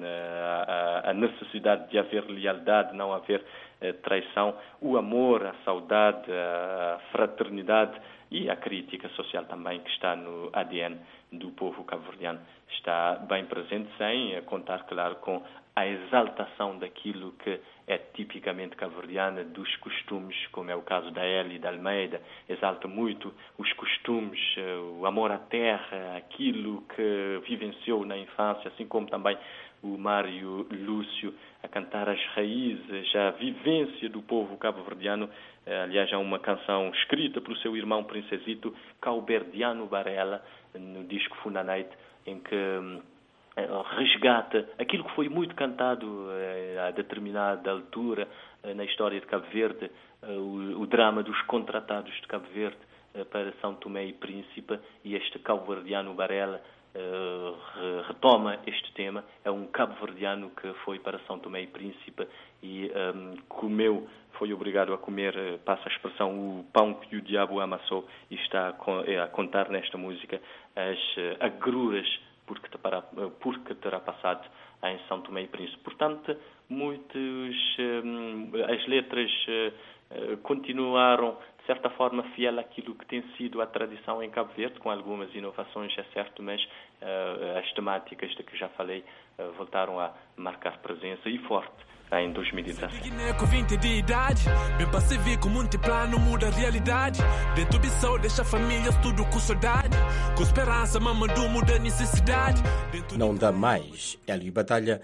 a, a necessidade de haver lealdade, não haver traição, o amor, a saudade, a fraternidade e a crítica social também, que está no A D N do povo cabo-verdiano, está bem presente, sem contar, claro, com a exaltação daquilo que é tipicamente cabo-verdiana, dos costumes, como é o caso da Eli da Almeida, exalta muito os costumes, o amor à terra, aquilo que vivenciou na infância, assim como também o Mário Lúcio a cantar as raízes, a vivência do povo cabo-verdiano. Aliás, há uma canção escrita pelo seu irmão Princesito, Cauberdiano Barella, no disco Funanite, em que resgata aquilo que foi muito cantado a determinada altura na história de Cabo Verde, o, o drama dos contratados de Cabo Verde para São Tomé e Príncipe, e este cabo-verdiano Barella uh, retoma este tema. É um cabo-verdiano que foi para São Tomé e Príncipe e um, comeu, foi obrigado a comer, passa a expressão, o pão que o diabo amassou, e está a, a contar nesta música as uh, agruras porque terá, porque terá passado em São Tomé e Príncipe. Portanto, muitos, um, as letras uh, continuaram, de certa forma, fiel àquilo que tem sido a tradição em Cabo Verde, com algumas inovações, é certo, mas uh, as temáticas de que já falei uh, voltaram a marcar presença, e forte, em dois mil e dezassete. Com vinte de idade, bem para se ver como um plano muda a realidade. Dentro de sol deixa famílias tudo com saudade, com esperança, mamando muda a necessidade. Não dá mais. Hélio Batalha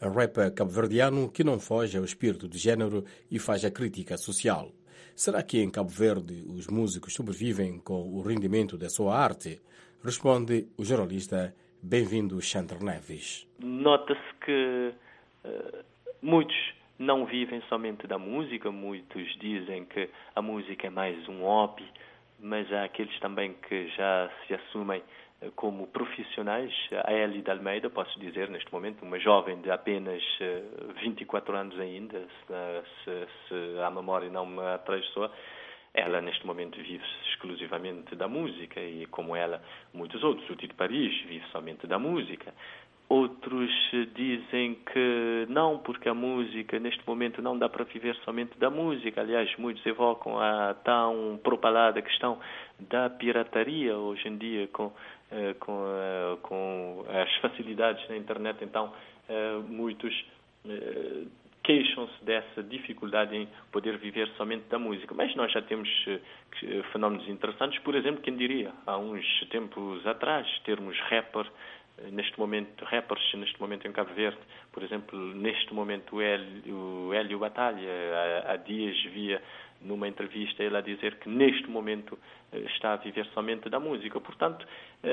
rapper cabo-verdiano que não foge ao espírito de género e faz a crítica social. Será que em Cabo Verde os músicos sobrevivem com o rendimento da sua arte? Responde o jornalista Bem-vindo Chandra Neves. Nota-se que uh, muitos não vivem somente da música, muitos dizem que a música é mais um hobby, mas há aqueles também que já se assumem como profissionais. A Eli de Almeida, posso dizer neste momento, uma jovem de apenas vinte e quatro anos ainda, se, se a memória não me atraiçoa, ela neste momento vive exclusivamente da música e, como ela, muitos outros. O Tito Paris vive somente da música. Outros dizem que não, porque a música neste momento não dá para viver somente da música. Aliás, muitos evocam a tão propalada questão da pirataria hoje em dia com, com, com as facilidades na internet. Então, muitos queixam-se dessa dificuldade em poder viver somente da música. Mas nós já temos fenómenos interessantes. Por exemplo, quem diria, há uns tempos atrás, termos rapper Neste momento, rappers neste momento em Cabo Verde, por exemplo, neste momento o Hélio, o Hélio Batalha, há, há dias via numa entrevista ele a dizer que neste momento está a viver somente da música. Portanto,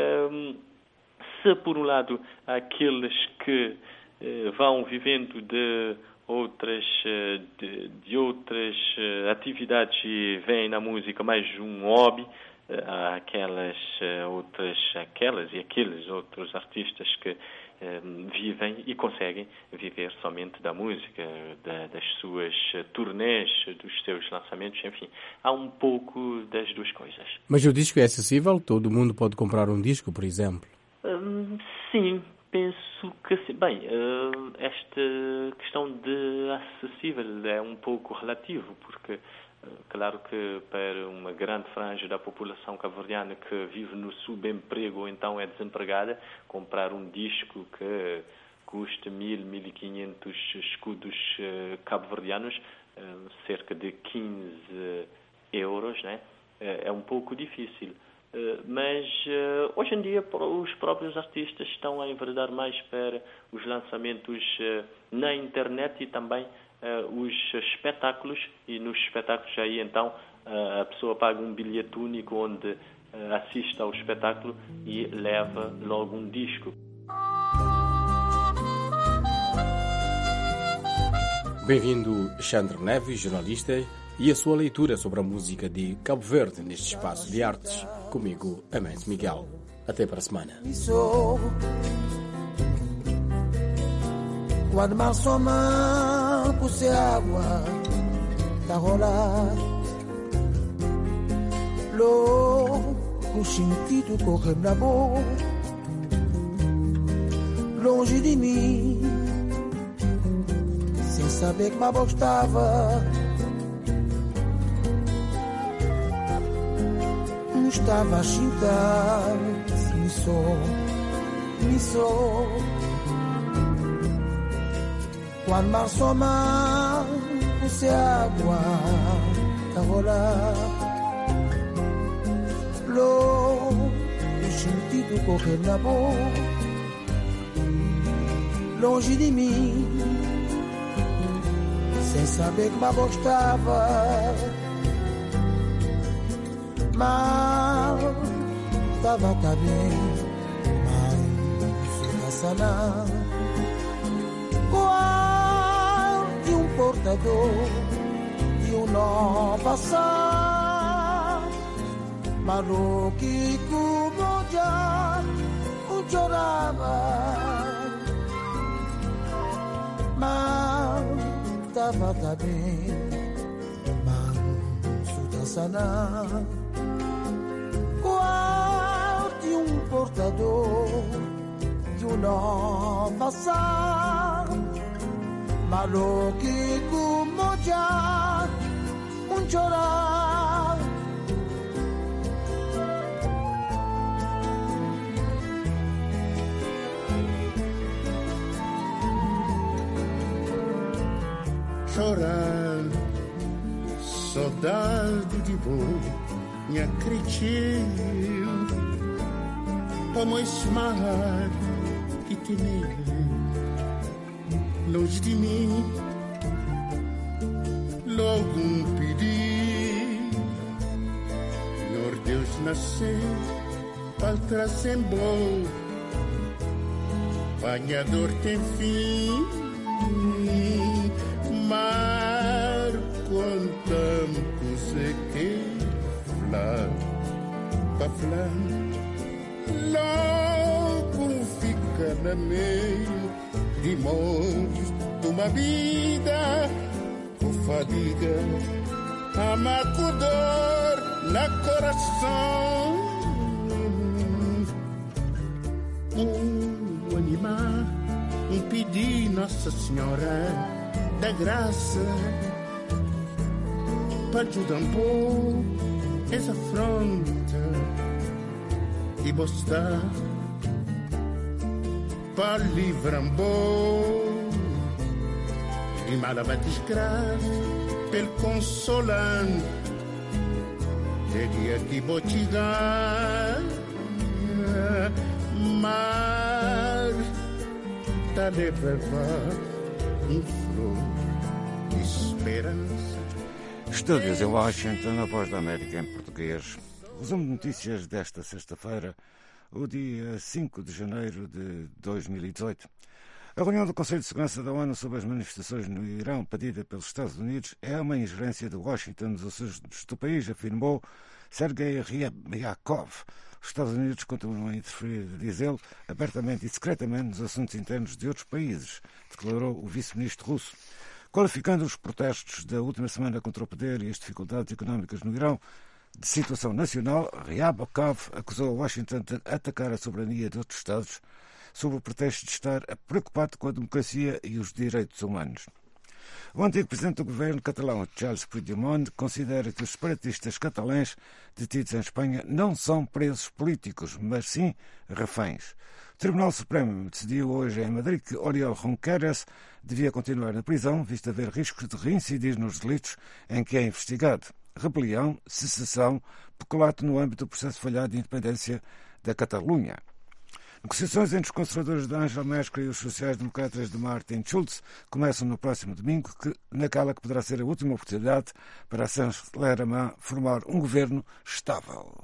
se por um lado há aqueles que vão vivendo de outras, de, de outras atividades e veem na música mais um hobby, há aquelas outras, aquelas e aqueles outros artistas que um, vivem e conseguem viver somente da música, da, das suas turnés, dos seus lançamentos, enfim, há um pouco das duas coisas. Mas o disco é acessível? Todo mundo pode comprar um disco, por exemplo? Um, sim, penso que sim. Bem, uh, esta questão de acessível é um pouco relativo, porque claro que para uma grande franja da população cabo-verdiana que vive no subemprego ou então é desempregada, comprar um disco que custa mil, mil e quinhentos escudos cabo-verdianos, cerca de quinze euros, né? É um pouco difícil. Mas hoje em dia os próprios artistas estão a enveredar mais para os lançamentos na internet e também Uh, os espetáculos, e nos espetáculos aí então uh, a pessoa paga um bilhete único onde uh, assiste ao espetáculo e leva logo um disco. Bem-vindo Chandra Neves, jornalista, e a sua leitura sobre a música de Cabo Verde neste espaço de artes. Comigo, Amante Miguel. Até para a semana. Quando mal soma por ser água tá rolar lo o sentido correr na boca longe de mim sem saber que me gostava não estava a chintar me sou me sou quando mar soma se água tá rolar lo o sentido correr na boca longe de mim sem saber que me gostava mas tava tá bem mas se raçanar portador de um nó passar maluco como já um chorava mas tava tá bem mas suda sana qual de um portador de um nó passar maluco como já um chorar chorar saudade de bom me acredito como esmagar que te neguei longe de mim, logo um pedido. Senhor Deus nasceu para trazer bom, banhador tem fim, mar com tanto se que falar, para falar, logo fica na meio de mãos de uma vida com fadiga, amargo dor na coração. Um animar, um pedir Nossa Senhora da Graça para ajudar um pouco essa afronta e mostrar para livrar um pouco e malava desgraça pelo consolante teria que botigar mar tá de levar um flor de esperança. Estúdios em Washington, a Voz da América em português. Resumo de notícias desta sexta-feira, o dia cinco de janeiro de dois mil e dezoito. A reunião do Conselho de Segurança da ONU sobre as manifestações no Irão pedida pelos Estados Unidos é uma ingerência de Washington nos assuntos do país, afirmou Sergei Ryabkov. Os Estados Unidos continuam a interferir, diz ele, abertamente e secretamente nos assuntos internos de outros países, declarou o vice-ministro russo. Qualificando os protestos da última semana contra o poder e as dificuldades económicas no Irão de situação nacional, Ryabkov acusou Washington de atacar a soberania de outros Estados sob o pretexto de estar preocupado com a democracia e os direitos humanos. O antigo presidente do governo catalão, Charles Puigdemont, considera que os separatistas catalães detidos em Espanha não são presos políticos, mas sim reféns. O Tribunal Supremo decidiu hoje em Madrid que Oriol Junqueras devia continuar na prisão, visto haver riscos de reincidir nos delitos em que é investigado: rebelião, secessão, peculato no âmbito do processo falhado de independência da Catalunha. Negociações entre os conservadores de Angela Merkel e os sociais-democratas de Martin Schulz começam no próximo domingo, que, naquela que poderá ser a última oportunidade para a chanceler alemã formar um governo estável.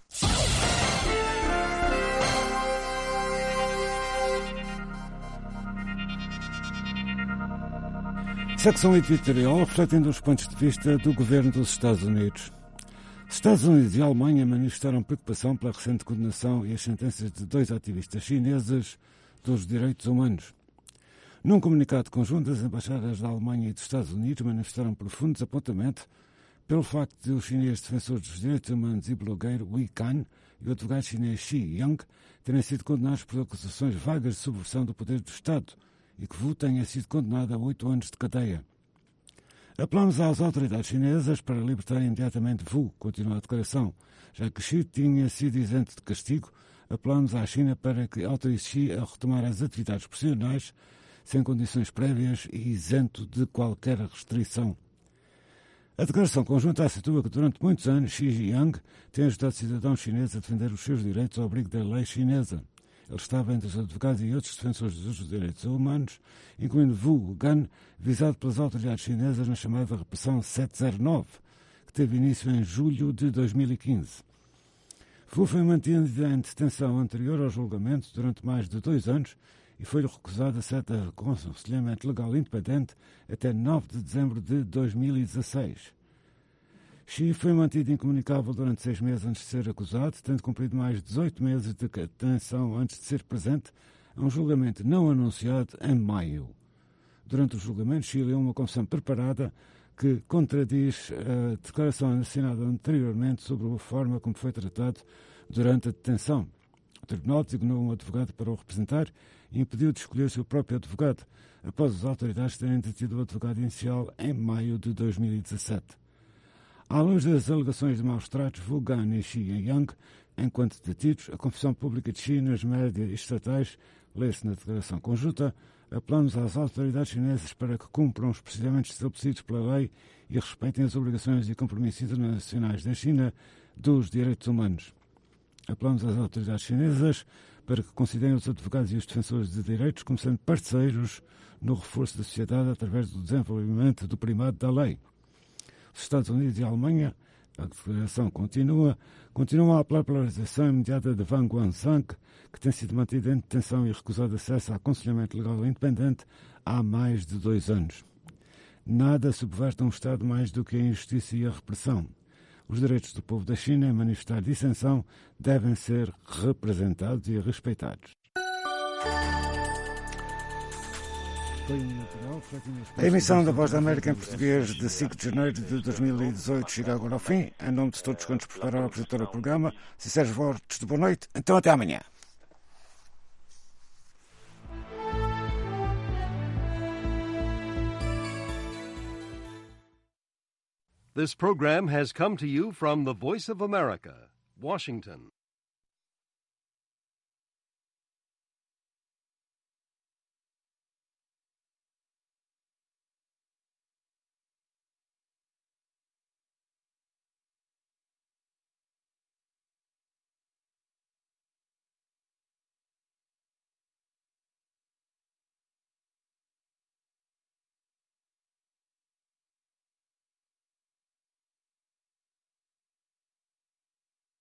Secção editorial refletindo os pontos de vista do governo dos Estados Unidos. Estados Unidos e Alemanha manifestaram preocupação pela recente condenação e as sentenças de dois ativistas chineses dos direitos humanos. Num comunicado conjunto, as embaixadas da Alemanha e dos Estados Unidos manifestaram profundo desapontamento pelo facto de o chinês defensor dos direitos humanos e blogueiro Wei Kan e o advogado chinês Xi Yang terem sido condenados por acusações vagas de subversão do poder do Estado e que Wu tenha sido condenado a oito anos de cadeia. Apelamos às autoridades chinesas para libertar imediatamente Wu, continua a declaração. Já que Xi tinha sido isento de castigo, apelamos à China para que autorize Xi a retomar as atividades profissionais sem condições prévias e isento de qualquer restrição. A declaração conjunta acentua que durante muitos anos Xi Jinping tem ajudado cidadãos chineses a defender os seus direitos ao abrigo da lei chinesa. Ele estava entre os advogados e outros defensores dos direitos humanos, incluindo Wu Gan, visado pelas autoridades chinesas na chamada Repressão setecentos e nove, que teve início em julho de dois mil e quinze. Wu foi mantido em detenção anterior ao julgamento durante mais de dois anos e foi-lhe recusado acesso a aconselhamento legal independente até nove de dezembro de dois mil e dezasseis. Xi foi mantido incomunicável durante seis meses antes de ser acusado, tendo cumprido mais de dezoito meses de detenção antes de ser presente a um julgamento não anunciado em maio. Durante o julgamento, Xi leu uma confissão preparada que contradiz a declaração assinada anteriormente sobre a forma como foi tratado durante a detenção. O tribunal designou um advogado para o representar e impediu de escolher o seu próprio advogado, após as autoridades terem detido o advogado inicial em maio de dois mil e dezassete. À luz das alegações de maus tratos, Wu Gan e Xi Yang, enquanto detidos, a confissão pública de Xi nas médias estatais, lê-se na declaração conjunta, apelamos às autoridades chinesas para que cumpram os procedimentos estabelecidos pela lei e respeitem as obrigações e compromissos internacionais da China dos direitos humanos. Apelamos às autoridades chinesas para que considerem os advogados e os defensores de direitos como sendo parceiros no reforço da sociedade através do desenvolvimento do primado da lei. Os Estados Unidos e a Alemanha, a declaração continua, continuam a apelar pela realização imediata de Wang Guangzhang, que tem sido mantido em detenção e recusado acesso a aconselhamento legal independente há mais de dois anos. Nada subverte um Estado mais do que a injustiça e a repressão. Os direitos do povo da China em manifestar dissensão devem ser representados e respeitados. A emissão da Voz da América em português de cinco de janeiro de dois mil e dezoito chega agora ao fim. Em nome de todos quantos prepararam a apresentar o programa, sinceros votos de boa noite. Então até amanhã. This program has come to you from the Voice of America, Washington.